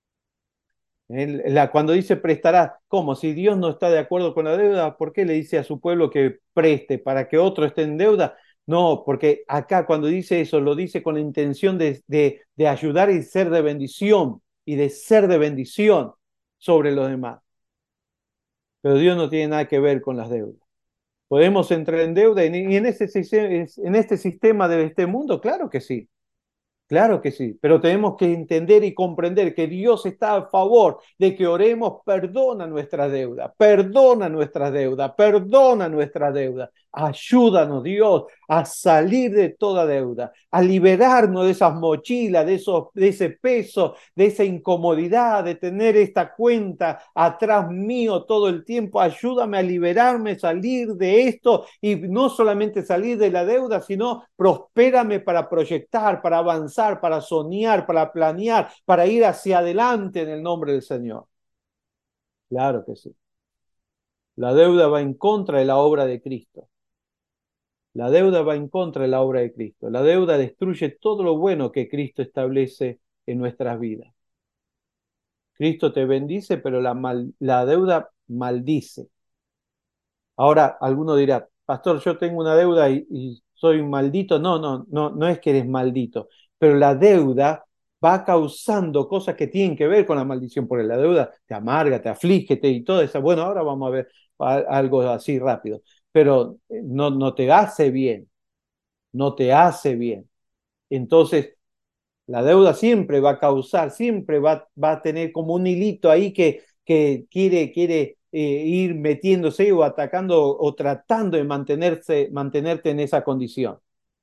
La, cuando dice prestará, ¿cómo? Si Dios no está de acuerdo con la deuda, ¿por qué le dice a su pueblo que preste para que otro esté en deuda? No, porque acá cuando dice eso, lo dice con la intención de, de, de ayudar y ser de bendición, y de ser de bendición sobre los demás. Pero Dios no tiene nada que ver con las deudas. ¿Podemos entrar en deuda y en, ese, en este sistema de este mundo? Claro que sí. Claro que sí, pero tenemos que entender y comprender que Dios está a favor de que oremos, perdona nuestra deuda, perdona nuestra deuda, perdona nuestra deuda. Ayúdanos, Dios, a salir de toda deuda, a liberarnos de esas mochilas, de, esos, de ese peso, de esa incomodidad, de tener esta cuenta atrás mío todo el tiempo. Ayúdame a liberarme, salir de esto y no solamente salir de la deuda, sino prospérame para proyectar, para avanzar, para soñar, para planear, para ir hacia adelante en el nombre del Señor. Claro que sí. La deuda va en contra de la obra de Cristo. La deuda va en contra de la obra de Cristo. La deuda destruye todo lo bueno que Cristo establece en nuestras vidas. Cristo te bendice, pero la, mal, la deuda maldice. Ahora, alguno dirá, pastor, yo tengo una deuda y, y soy un maldito. No, no, no, no es que eres maldito, pero la deuda va causando cosas que tienen que ver con la maldición, porque la deuda te amarga, te aflige te, y todo eso. Bueno, ahora vamos a ver a, algo así rápido, pero no, no te hace bien, no te hace bien. Entonces, la deuda siempre va a causar, siempre va, va a tener como un hilito ahí que, que quiere, quiere eh, ir metiéndose o atacando o tratando de mantenerse, mantenerte en esa condición.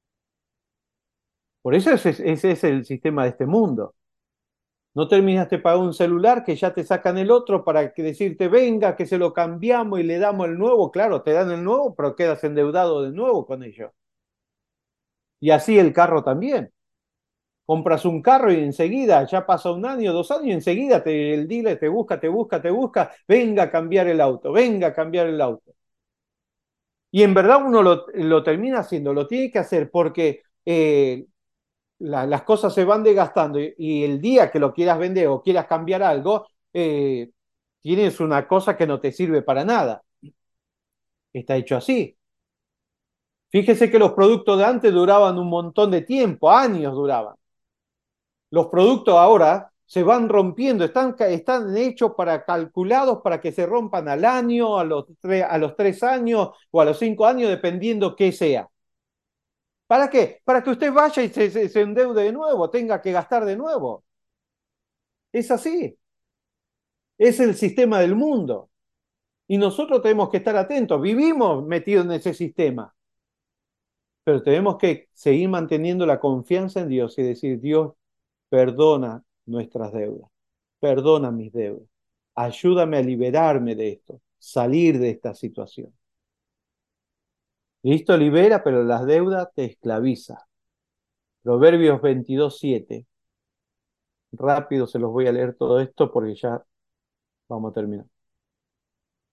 Por eso ese, ese es el sistema de este mundo. No terminaste de pagar un celular que ya te sacan el otro para que decirte, venga, que se lo cambiamos y le damos el nuevo. Claro, te dan el nuevo, pero quedas endeudado de nuevo con ello. Y así el carro también. Compras un carro y enseguida, ya pasa un año, dos años, y enseguida te, el dealer te busca, te busca, te busca, venga a cambiar el auto, venga a cambiar el auto. Y en verdad uno lo, lo termina haciendo, lo tiene que hacer porque eh, la, las cosas se van desgastando y, y, el día que lo quieras vender o quieras cambiar algo, eh, tienes una cosa que no te sirve para nada. Está hecho así. Fíjese que los productos de antes duraban un montón de tiempo, años duraban. Los productos ahora se van rompiendo, están, están hechos para calculados para que se rompan al año, a los, tre, a los tres años o a los cinco años, dependiendo qué sea. ¿Para qué? Para que usted vaya y se, se, se endeude de nuevo, tenga que gastar de nuevo. Es así. Es el sistema del mundo. Y nosotros tenemos que estar atentos. Vivimos metidos en ese sistema. Pero tenemos que seguir manteniendo la confianza en Dios y decir, Dios, perdona nuestras deudas. Perdona mis deudas. Ayúdame a liberarme de esto, salir de esta situación. Cristo libera, pero las deudas te esclaviza. Proverbios veintidós, siete. Rápido se los voy a leer todo esto porque ya vamos a terminar.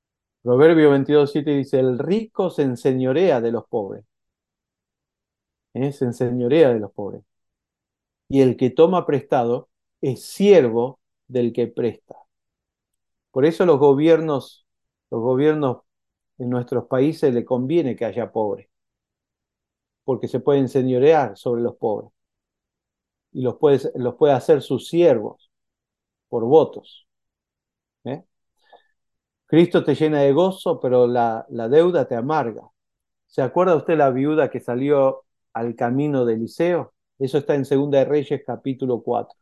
Proverbio veintidós, siete dice, el rico se enseñorea de los pobres, ¿eh? Se enseñorea de los pobres. Y el que toma prestado es siervo del que presta. Por eso los gobiernos, los gobiernos en nuestros países le conviene que haya pobres, porque se pueden enseñorear sobre los pobres y los puede, los puede hacer sus siervos por votos. ¿eh? Cristo te llena de gozo, pero la, la deuda te amarga. ¿Se acuerda usted la viuda que salió al camino de Eliseo? Eso está en Segunda de Reyes capítulo cuatro.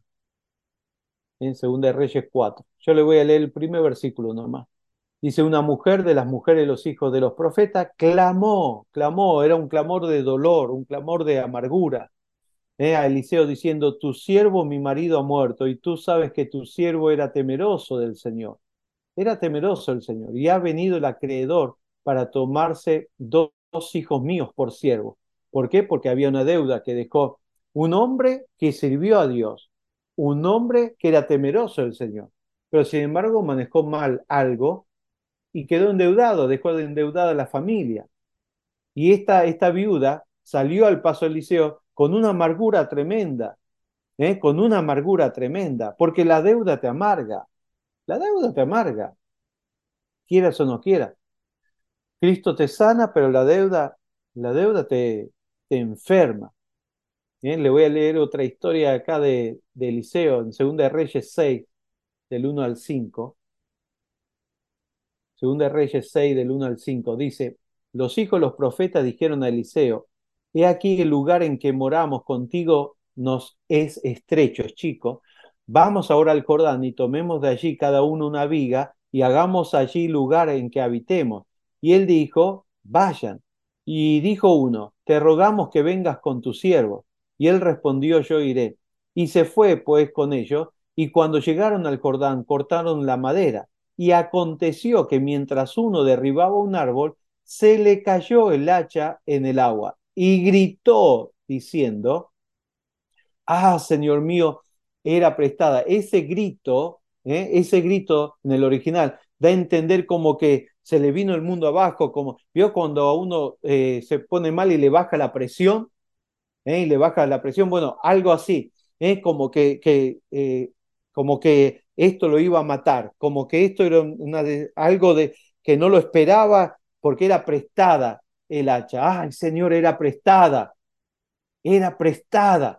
En Segunda de Reyes cuatro. Yo le voy a leer el primer versículo nomás. Dice, una mujer de las mujeres de los hijos de los profetas clamó, clamó, era un clamor de dolor, un clamor de amargura, ¿eh? A Eliseo diciendo, tu siervo, mi marido, ha muerto, y tú sabes que tu siervo era temeroso del Señor. Era temeroso el Señor, y ha venido el acreedor para tomarse dos, dos hijos míos por siervo. ¿Por qué? Porque había una deuda que dejó un hombre que sirvió a Dios, un hombre que era temeroso del Señor, pero sin embargo manejó mal algo y quedó endeudado, dejó de endeudada a la familia. Y esta, esta viuda salió al paso de Eliseo con una amargura tremenda, ¿eh? Con una amargura tremenda, porque la deuda te amarga, la deuda te amarga, quieras o no quieras. Cristo te sana, pero la deuda, la deuda te, te enferma. ¿eh? Le voy a leer otra historia acá de, de Eliseo, en Segunda de Reyes seis, del uno al cinco. Segunda de Reyes seis, del uno al cinco, dice, los hijos de los profetas dijeron a Eliseo, he aquí el lugar en que moramos contigo nos es estrecho, es chico, vamos ahora al Jordán y tomemos de allí cada uno una viga y hagamos allí lugar en que habitemos. Y él dijo, vayan. Y dijo uno, te rogamos que vengas con tu siervo. Y él respondió, yo iré. Y se fue pues con ellos, y cuando llegaron al Jordán cortaron la madera. Y aconteció que mientras uno derribaba un árbol, se le cayó el hacha en el agua y gritó diciendo, ah, Señor mío, era prestada. Ese grito, ¿eh? ese grito en el original, da a entender como que se le vino el mundo abajo, como, ¿vio cuando a uno eh, se pone mal y le baja la presión? ¿eh? Y le baja la presión, bueno, algo así, ¿eh? como que, que eh, como que esto lo iba a matar, como que esto era una de, algo de, que no lo esperaba porque era prestada el hacha. Ay, Señor, era prestada, era prestada.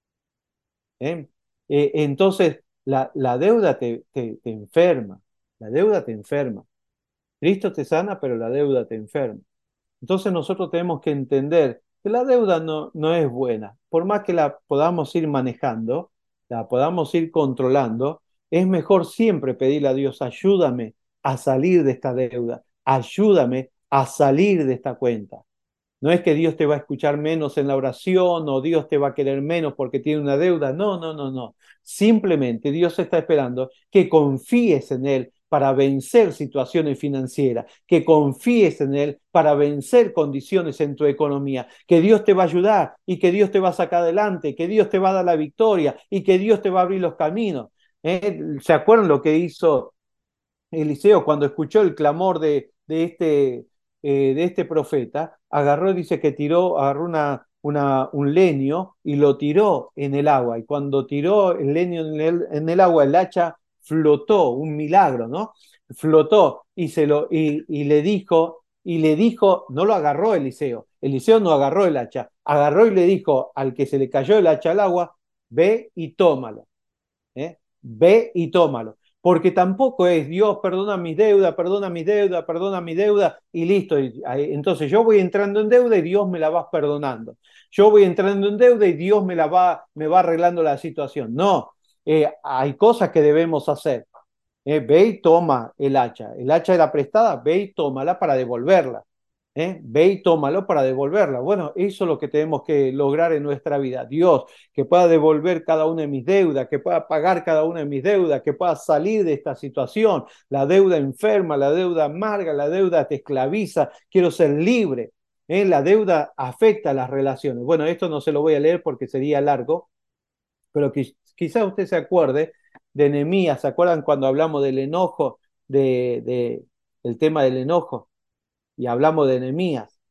¿eh? Eh, entonces, la, la deuda te, te, te enferma, la deuda te enferma. Cristo te sana, pero la deuda te enferma. Entonces nosotros tenemos que entender que la deuda no, no es buena. Por más que la podamos ir manejando, la podamos ir controlando, es mejor siempre pedirle a Dios, ayúdame a salir de esta deuda, ayúdame a salir de esta cuenta. No es que Dios te va a escuchar menos en la oración o Dios te va a querer menos porque tiene una deuda. No, no, no, no. Simplemente Dios está esperando que confíes en Él para vencer situaciones financieras, que confíes en Él para vencer condiciones en tu economía, que Dios te va a ayudar y que Dios te va a sacar adelante, que Dios te va a dar la victoria y que Dios te va a abrir los caminos. ¿Eh? ¿Se acuerdan lo que hizo Eliseo cuando escuchó el clamor de, de, este, eh, de este profeta? Agarró, dice que tiró, agarró una, una, un leño y lo tiró en el agua. Y cuando tiró el leño en el, en el agua, el hacha flotó, un milagro, ¿no? Flotó y, se lo, y, y le dijo, y le dijo, no lo agarró Eliseo, Eliseo no agarró el hacha, agarró y le dijo al que se le cayó el hacha al agua, ve y tómalo. ¿eh? Ve y tómalo. Porque tampoco es Dios, perdona mis deudas, perdona mis deudas, perdona mi deuda y listo. Y, entonces yo voy entrando en deuda y Dios me la va perdonando. Yo voy entrando en deuda y Dios me la va, me va arreglando la situación. No, eh, hay cosas que debemos hacer. Eh, ve y toma el hacha. El hacha era prestada, ve y tómala para devolverla. ¿eh? Ve y tómalo para devolverla. Bueno, eso es lo que tenemos que lograr en nuestra vida. Dios, que pueda devolver cada una de mis deudas, que pueda pagar cada una de mis deudas, que pueda salir de esta situación. La deuda enferma, la deuda amarga, la deuda te esclaviza. Quiero ser libre. ¿eh? La deuda afecta a las relaciones. Bueno, esto no se lo voy a leer porque sería largo, pero quizás usted se acuerde de Nehemías. ¿Se acuerdan cuando hablamos del enojo, de, de, el tema del enojo? Y hablamos de Nehemías.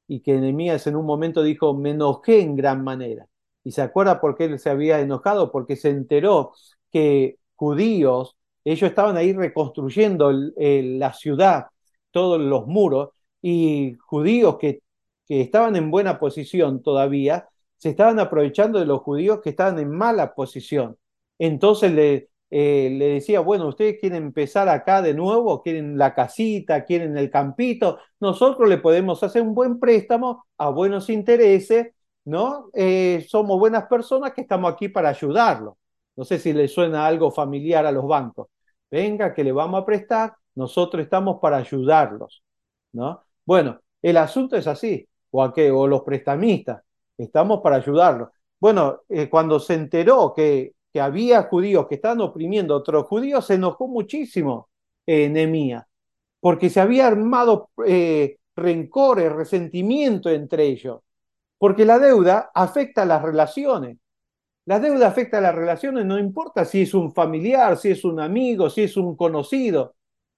y que Nehemías en un momento dijo, me enojé en gran manera. ¿Y se acuerda por qué él se había enojado? Porque se enteró que judíos, ellos estaban ahí reconstruyendo el, el, la ciudad, todos los muros, y judíos que, que estaban en buena posición todavía, se estaban aprovechando de los judíos que estaban en mala posición. Entonces le, eh, le decía, bueno, ¿ustedes quieren empezar acá de nuevo? ¿Quieren la casita? ¿Quieren el campito? Nosotros le podemos hacer un buen préstamo a buenos intereses, ¿no? Eh, somos buenas personas que estamos aquí para ayudarlos. No sé si le suena algo familiar a los bancos. Venga, que le vamos a prestar, nosotros estamos para ayudarlos, ¿no? Bueno, el asunto es así, o, a qué, o los prestamistas, estamos para ayudarlos. Bueno, eh, cuando se enteró que, que había judíos que estaban oprimiendo a otros judíos, se enojó muchísimo eh, Nehemías, porque se había armado eh, rencores, resentimiento entre ellos, porque la deuda afecta a las relaciones. La deuda afecta a las relaciones, no importa si es un familiar, si es un amigo, si es un conocido.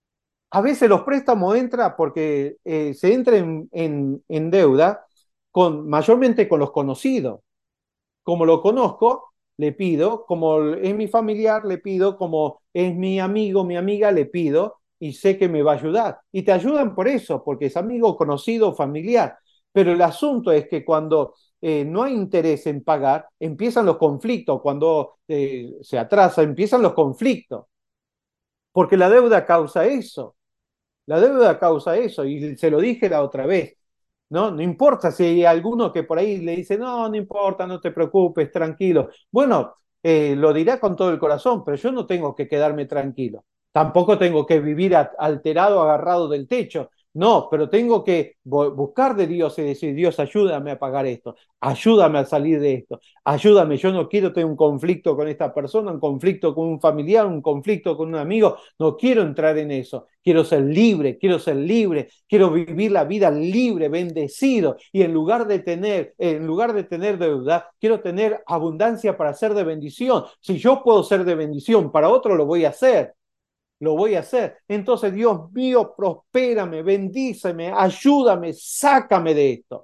A veces los préstamos entran porque eh, se entra en, en, en deuda con, mayormente con los conocidos. Como lo conozco, le pido, como es mi familiar, le pido, como es mi amigo, mi amiga, le pido y sé que me va a ayudar. Y te ayudan por eso, porque es amigo, conocido, familiar. Pero el asunto es que cuando eh, no hay interés en pagar, empiezan los conflictos. Cuando eh, se atrasa, empiezan los conflictos. Porque la deuda causa eso. La deuda causa eso. Y se lo dije la otra vez. ¿No? No importa si hay alguno que por ahí le dice, no, no importa, no te preocupes, tranquilo. Bueno, eh, lo dirá con todo el corazón, pero yo no tengo que quedarme tranquilo. Tampoco tengo que vivir alterado, agarrado del techo. No, pero tengo que buscar de Dios y decir, Dios, ayúdame a pagar esto, ayúdame a salir de esto, ayúdame, yo no quiero tener un conflicto con esta persona, un conflicto con un familiar, un conflicto con un amigo, no quiero entrar en eso, quiero ser libre, quiero ser libre, quiero vivir la vida libre, bendecido, y en lugar de tener, en lugar de tener deuda, quiero tener abundancia para ser de bendición. Si yo puedo ser de bendición para otro, lo voy a hacer. Lo voy a hacer. Entonces, Dios mío, prospérame, bendíceme, ayúdame, sácame de esto.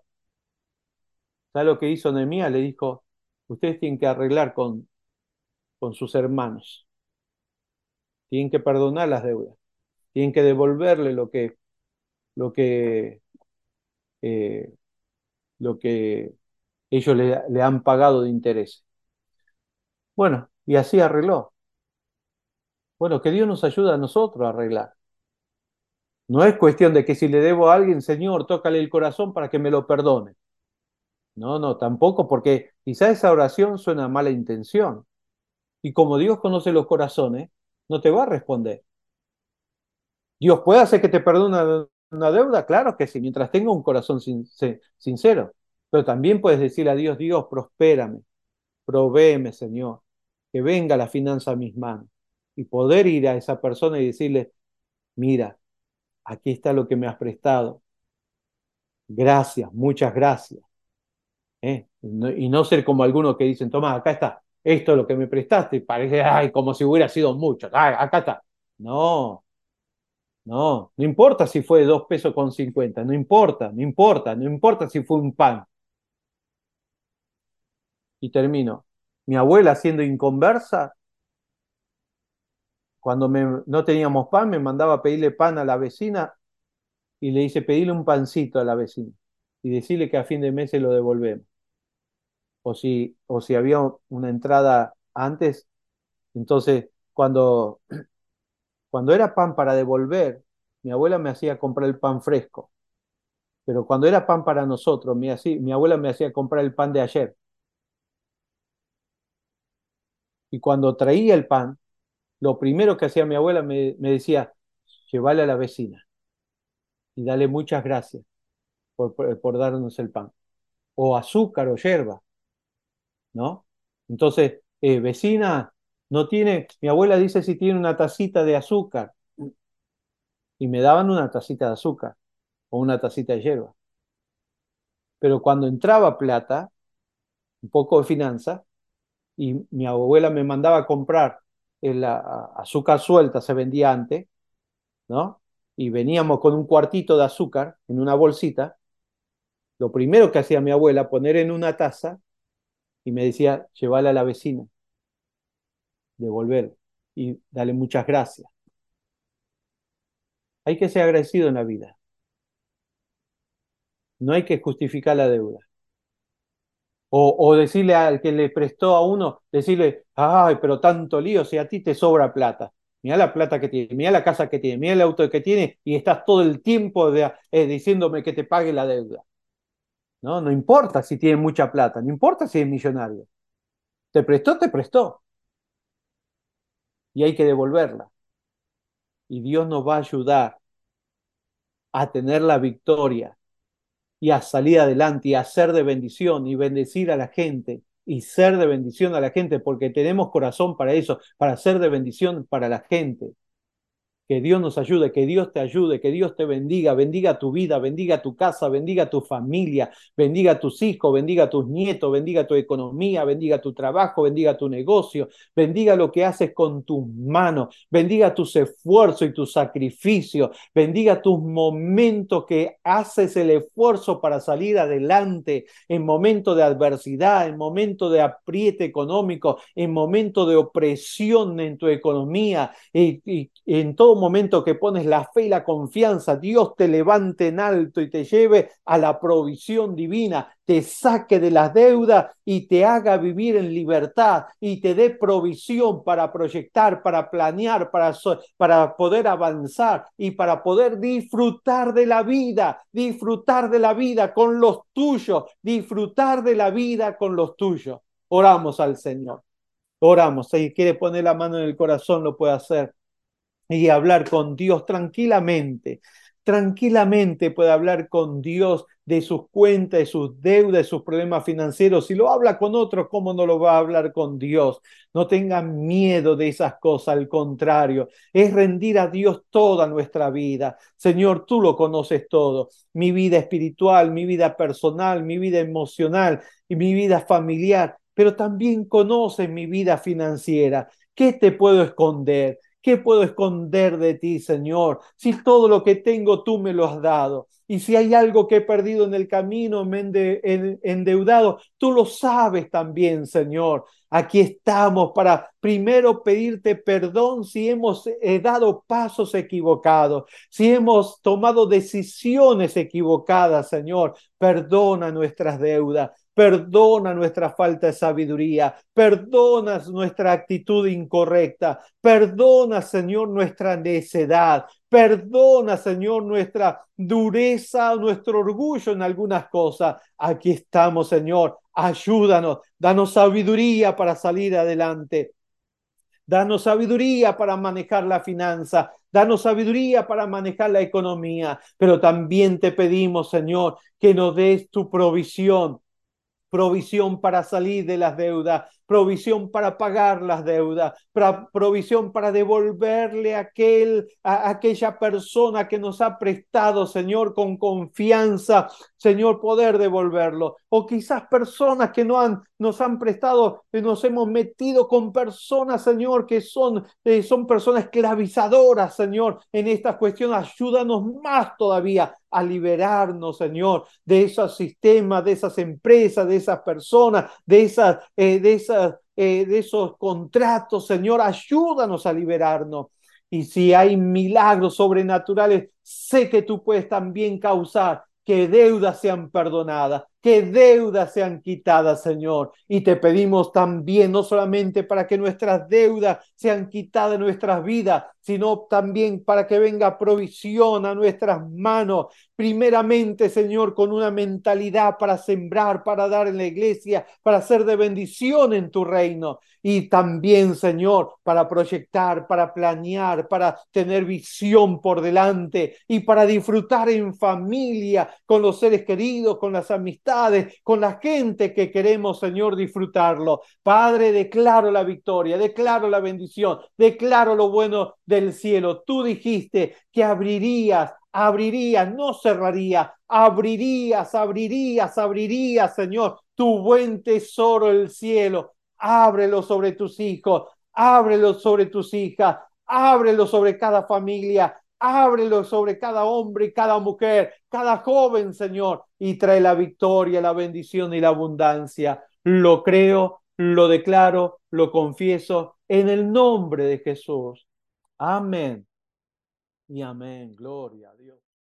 ¿Sabe lo que hizo Nehemías? Le dijo, ustedes tienen que arreglar con, con sus hermanos. Tienen que perdonar las deudas. Tienen que devolverle lo que, lo que, eh, lo que ellos le, le han pagado de interés. Bueno, y así arregló. Bueno, que Dios nos ayude a nosotros a arreglar. No es cuestión de que si le debo a alguien, Señor, tócale el corazón para que me lo perdone. No, no, tampoco, porque quizá esa oración suena a mala intención. Y como Dios conoce los corazones, no te va a responder. Dios puede hacer que te perdone una, una deuda, claro que sí, mientras tenga un corazón sin, sin, sincero. Pero también puedes decirle a Dios, Dios, prospérame, provéeme, Señor, que venga la finanza a mis manos. Y poder ir a esa persona y decirle, mira, aquí está lo que me has prestado. Gracias, muchas gracias. ¿Eh? No, y no ser como algunos que dicen, toma, acá está, esto es lo que me prestaste, y parece, ay, como si hubiera sido mucho, ay, acá está. No, no, no importa si fue dos pesos con cincuenta, no importa, no importa, no importa si fue un pan. Y termino. Mi abuela, siendo inconversa, cuando me, no teníamos pan, me mandaba a pedirle pan a la vecina y le hice pedirle un pancito a la vecina y decirle que a fin de mes se lo devolvemos. O si, o si había una entrada antes, entonces cuando Cuando era pan para devolver, mi abuela me hacía comprar el pan fresco. Pero cuando era pan para nosotros, mi, así, mi abuela me hacía comprar el pan de ayer. Y cuando traía el pan, lo primero que hacía mi abuela me, me decía, llévale a la vecina y dale muchas gracias por, por, por darnos el pan. O azúcar o yerba, ¿no? Entonces, eh, vecina, no tiene, mi abuela dice si tiene una tacita de azúcar. Y me daban una tacita de azúcar o una tacita de yerba. Pero cuando entraba plata, un poco de finanza, y mi abuela me mandaba a comprar el a- azúcar suelta, se vendía antes, ¿no? Y veníamos con un cuartito de azúcar en una bolsita, Lo primero que hacía mi abuela, poner en una taza y me decía, llévala a la vecina, devolver y dale muchas gracias. Hay que ser agradecido en la vida. No hay que justificar la deuda. O, o decirle al que le prestó a uno, decirle, ay, pero tanto lío, si a ti te sobra plata. Mira la plata que tiene, mira la casa que tiene, mira el auto que tiene y estás todo el tiempo de, eh, diciéndome que te pague la deuda. No, no importa si tiene mucha plata, no importa si es millonario. Te prestó, te prestó y hay que devolverla. Y Dios nos va a ayudar a tener la victoria y a salir adelante y a ser de bendición y bendecir a la gente y ser de bendición a la gente porque tenemos corazón para eso, para ser de bendición para la gente. Que Dios nos ayude, que Dios te ayude, que Dios te bendiga, bendiga tu vida, bendiga tu casa, bendiga tu familia, bendiga tus hijos, bendiga tus nietos, bendiga tu economía, bendiga tu trabajo, bendiga tu negocio, bendiga lo que haces con tus manos, bendiga tus esfuerzos y tus sacrificios, bendiga tus momentos que haces el esfuerzo para salir adelante en momentos de adversidad, en momentos de apriete económico, en momentos de opresión en tu economía y, y en todo momento que pones la fe y la confianza, Dios te levante en alto y te lleve a la provisión divina, te saque de las deudas y te haga vivir en libertad y te dé provisión para proyectar, para planear, para, para poder avanzar y para poder disfrutar de la vida, disfrutar de la vida con los tuyos, disfrutar de la vida con los tuyos. Oramos al Señor. Oramos. Si quiere poner la mano en el corazón, lo puede hacer y hablar con Dios tranquilamente. Tranquilamente puede hablar con Dios de sus cuentas, de sus deudas, de sus problemas financieros. Si lo habla con otros, ¿cómo no lo va a hablar con Dios? No tengan miedo de esas cosas, al contrario, es rendir a Dios toda nuestra vida. Señor, tú lo conoces todo. Mi vida espiritual, mi vida personal, mi vida emocional y mi vida familiar, pero también conoces mi vida financiera. ¿Qué te puedo esconder? ¿Qué puedo esconder de ti, Señor? Si todo lo que tengo tú me lo has dado. Y si hay algo que he perdido en el camino, me he endeudado, tú lo sabes también, Señor. Aquí estamos para primero pedirte perdón si hemos eh, dado pasos equivocados, si hemos tomado decisiones equivocadas, Señor. Perdona nuestras deudas. Perdona nuestra falta de sabiduría, perdona nuestra actitud incorrecta, perdona, Señor, nuestra necedad, perdona, Señor, nuestra dureza, nuestro orgullo en algunas cosas. Aquí estamos, Señor, ayúdanos, danos sabiduría para salir adelante. Danos sabiduría para manejar la finanza, danos sabiduría para manejar la economía, pero también te pedimos, Señor, que nos des tu provisión, provisión para salir de las deudas, provisión para pagar las deudas, provisión para devolverle a, aquel, a aquella persona que nos ha prestado, Señor, con confianza, Señor, poder devolverlo. O quizás personas que no han, nos han prestado, nos hemos metido con personas, Señor, que son, eh, son personas esclavizadoras, Señor, en esta cuestión. Ayúdanos más todavía a liberarnos, Señor, de esos sistemas, de esas empresas, de esas personas, de, esas, eh, de, esas, eh, de esos contratos, Señor. Ayúdanos a liberarnos. Y si hay milagros sobrenaturales, sé que tú puedes también causar que deudas sean perdonadas, que deudas sean quitadas, Señor. Y te pedimos también, no solamente para que nuestras deudas sean quitadas de nuestras vidas, sino también para que venga provisión a nuestras manos. Primeramente, Señor, con una mentalidad para sembrar, para dar en la iglesia, para ser de bendición en tu reino. Y también, Señor, para proyectar, para planear, para tener visión por delante y para disfrutar en familia, con los seres queridos, con las amistades, con la gente que queremos, Señor, disfrutarlo. Padre, declaro la victoria, declaro la bendición, declaro lo bueno del cielo. Tú dijiste que abrirías, abrirías, no cerraría, abrirías, abrirías, abrirías, Señor, tu buen tesoro, el cielo. Ábrelo sobre tus hijos, ábrelo sobre tus hijas, ábrelo sobre cada familia, Ábrelo sobre cada hombre y cada mujer, cada joven, Señor, y trae la victoria, la bendición y la abundancia. Lo creo, lo declaro, lo confieso en el nombre de Jesús. Amén y amén. Gloria a Dios.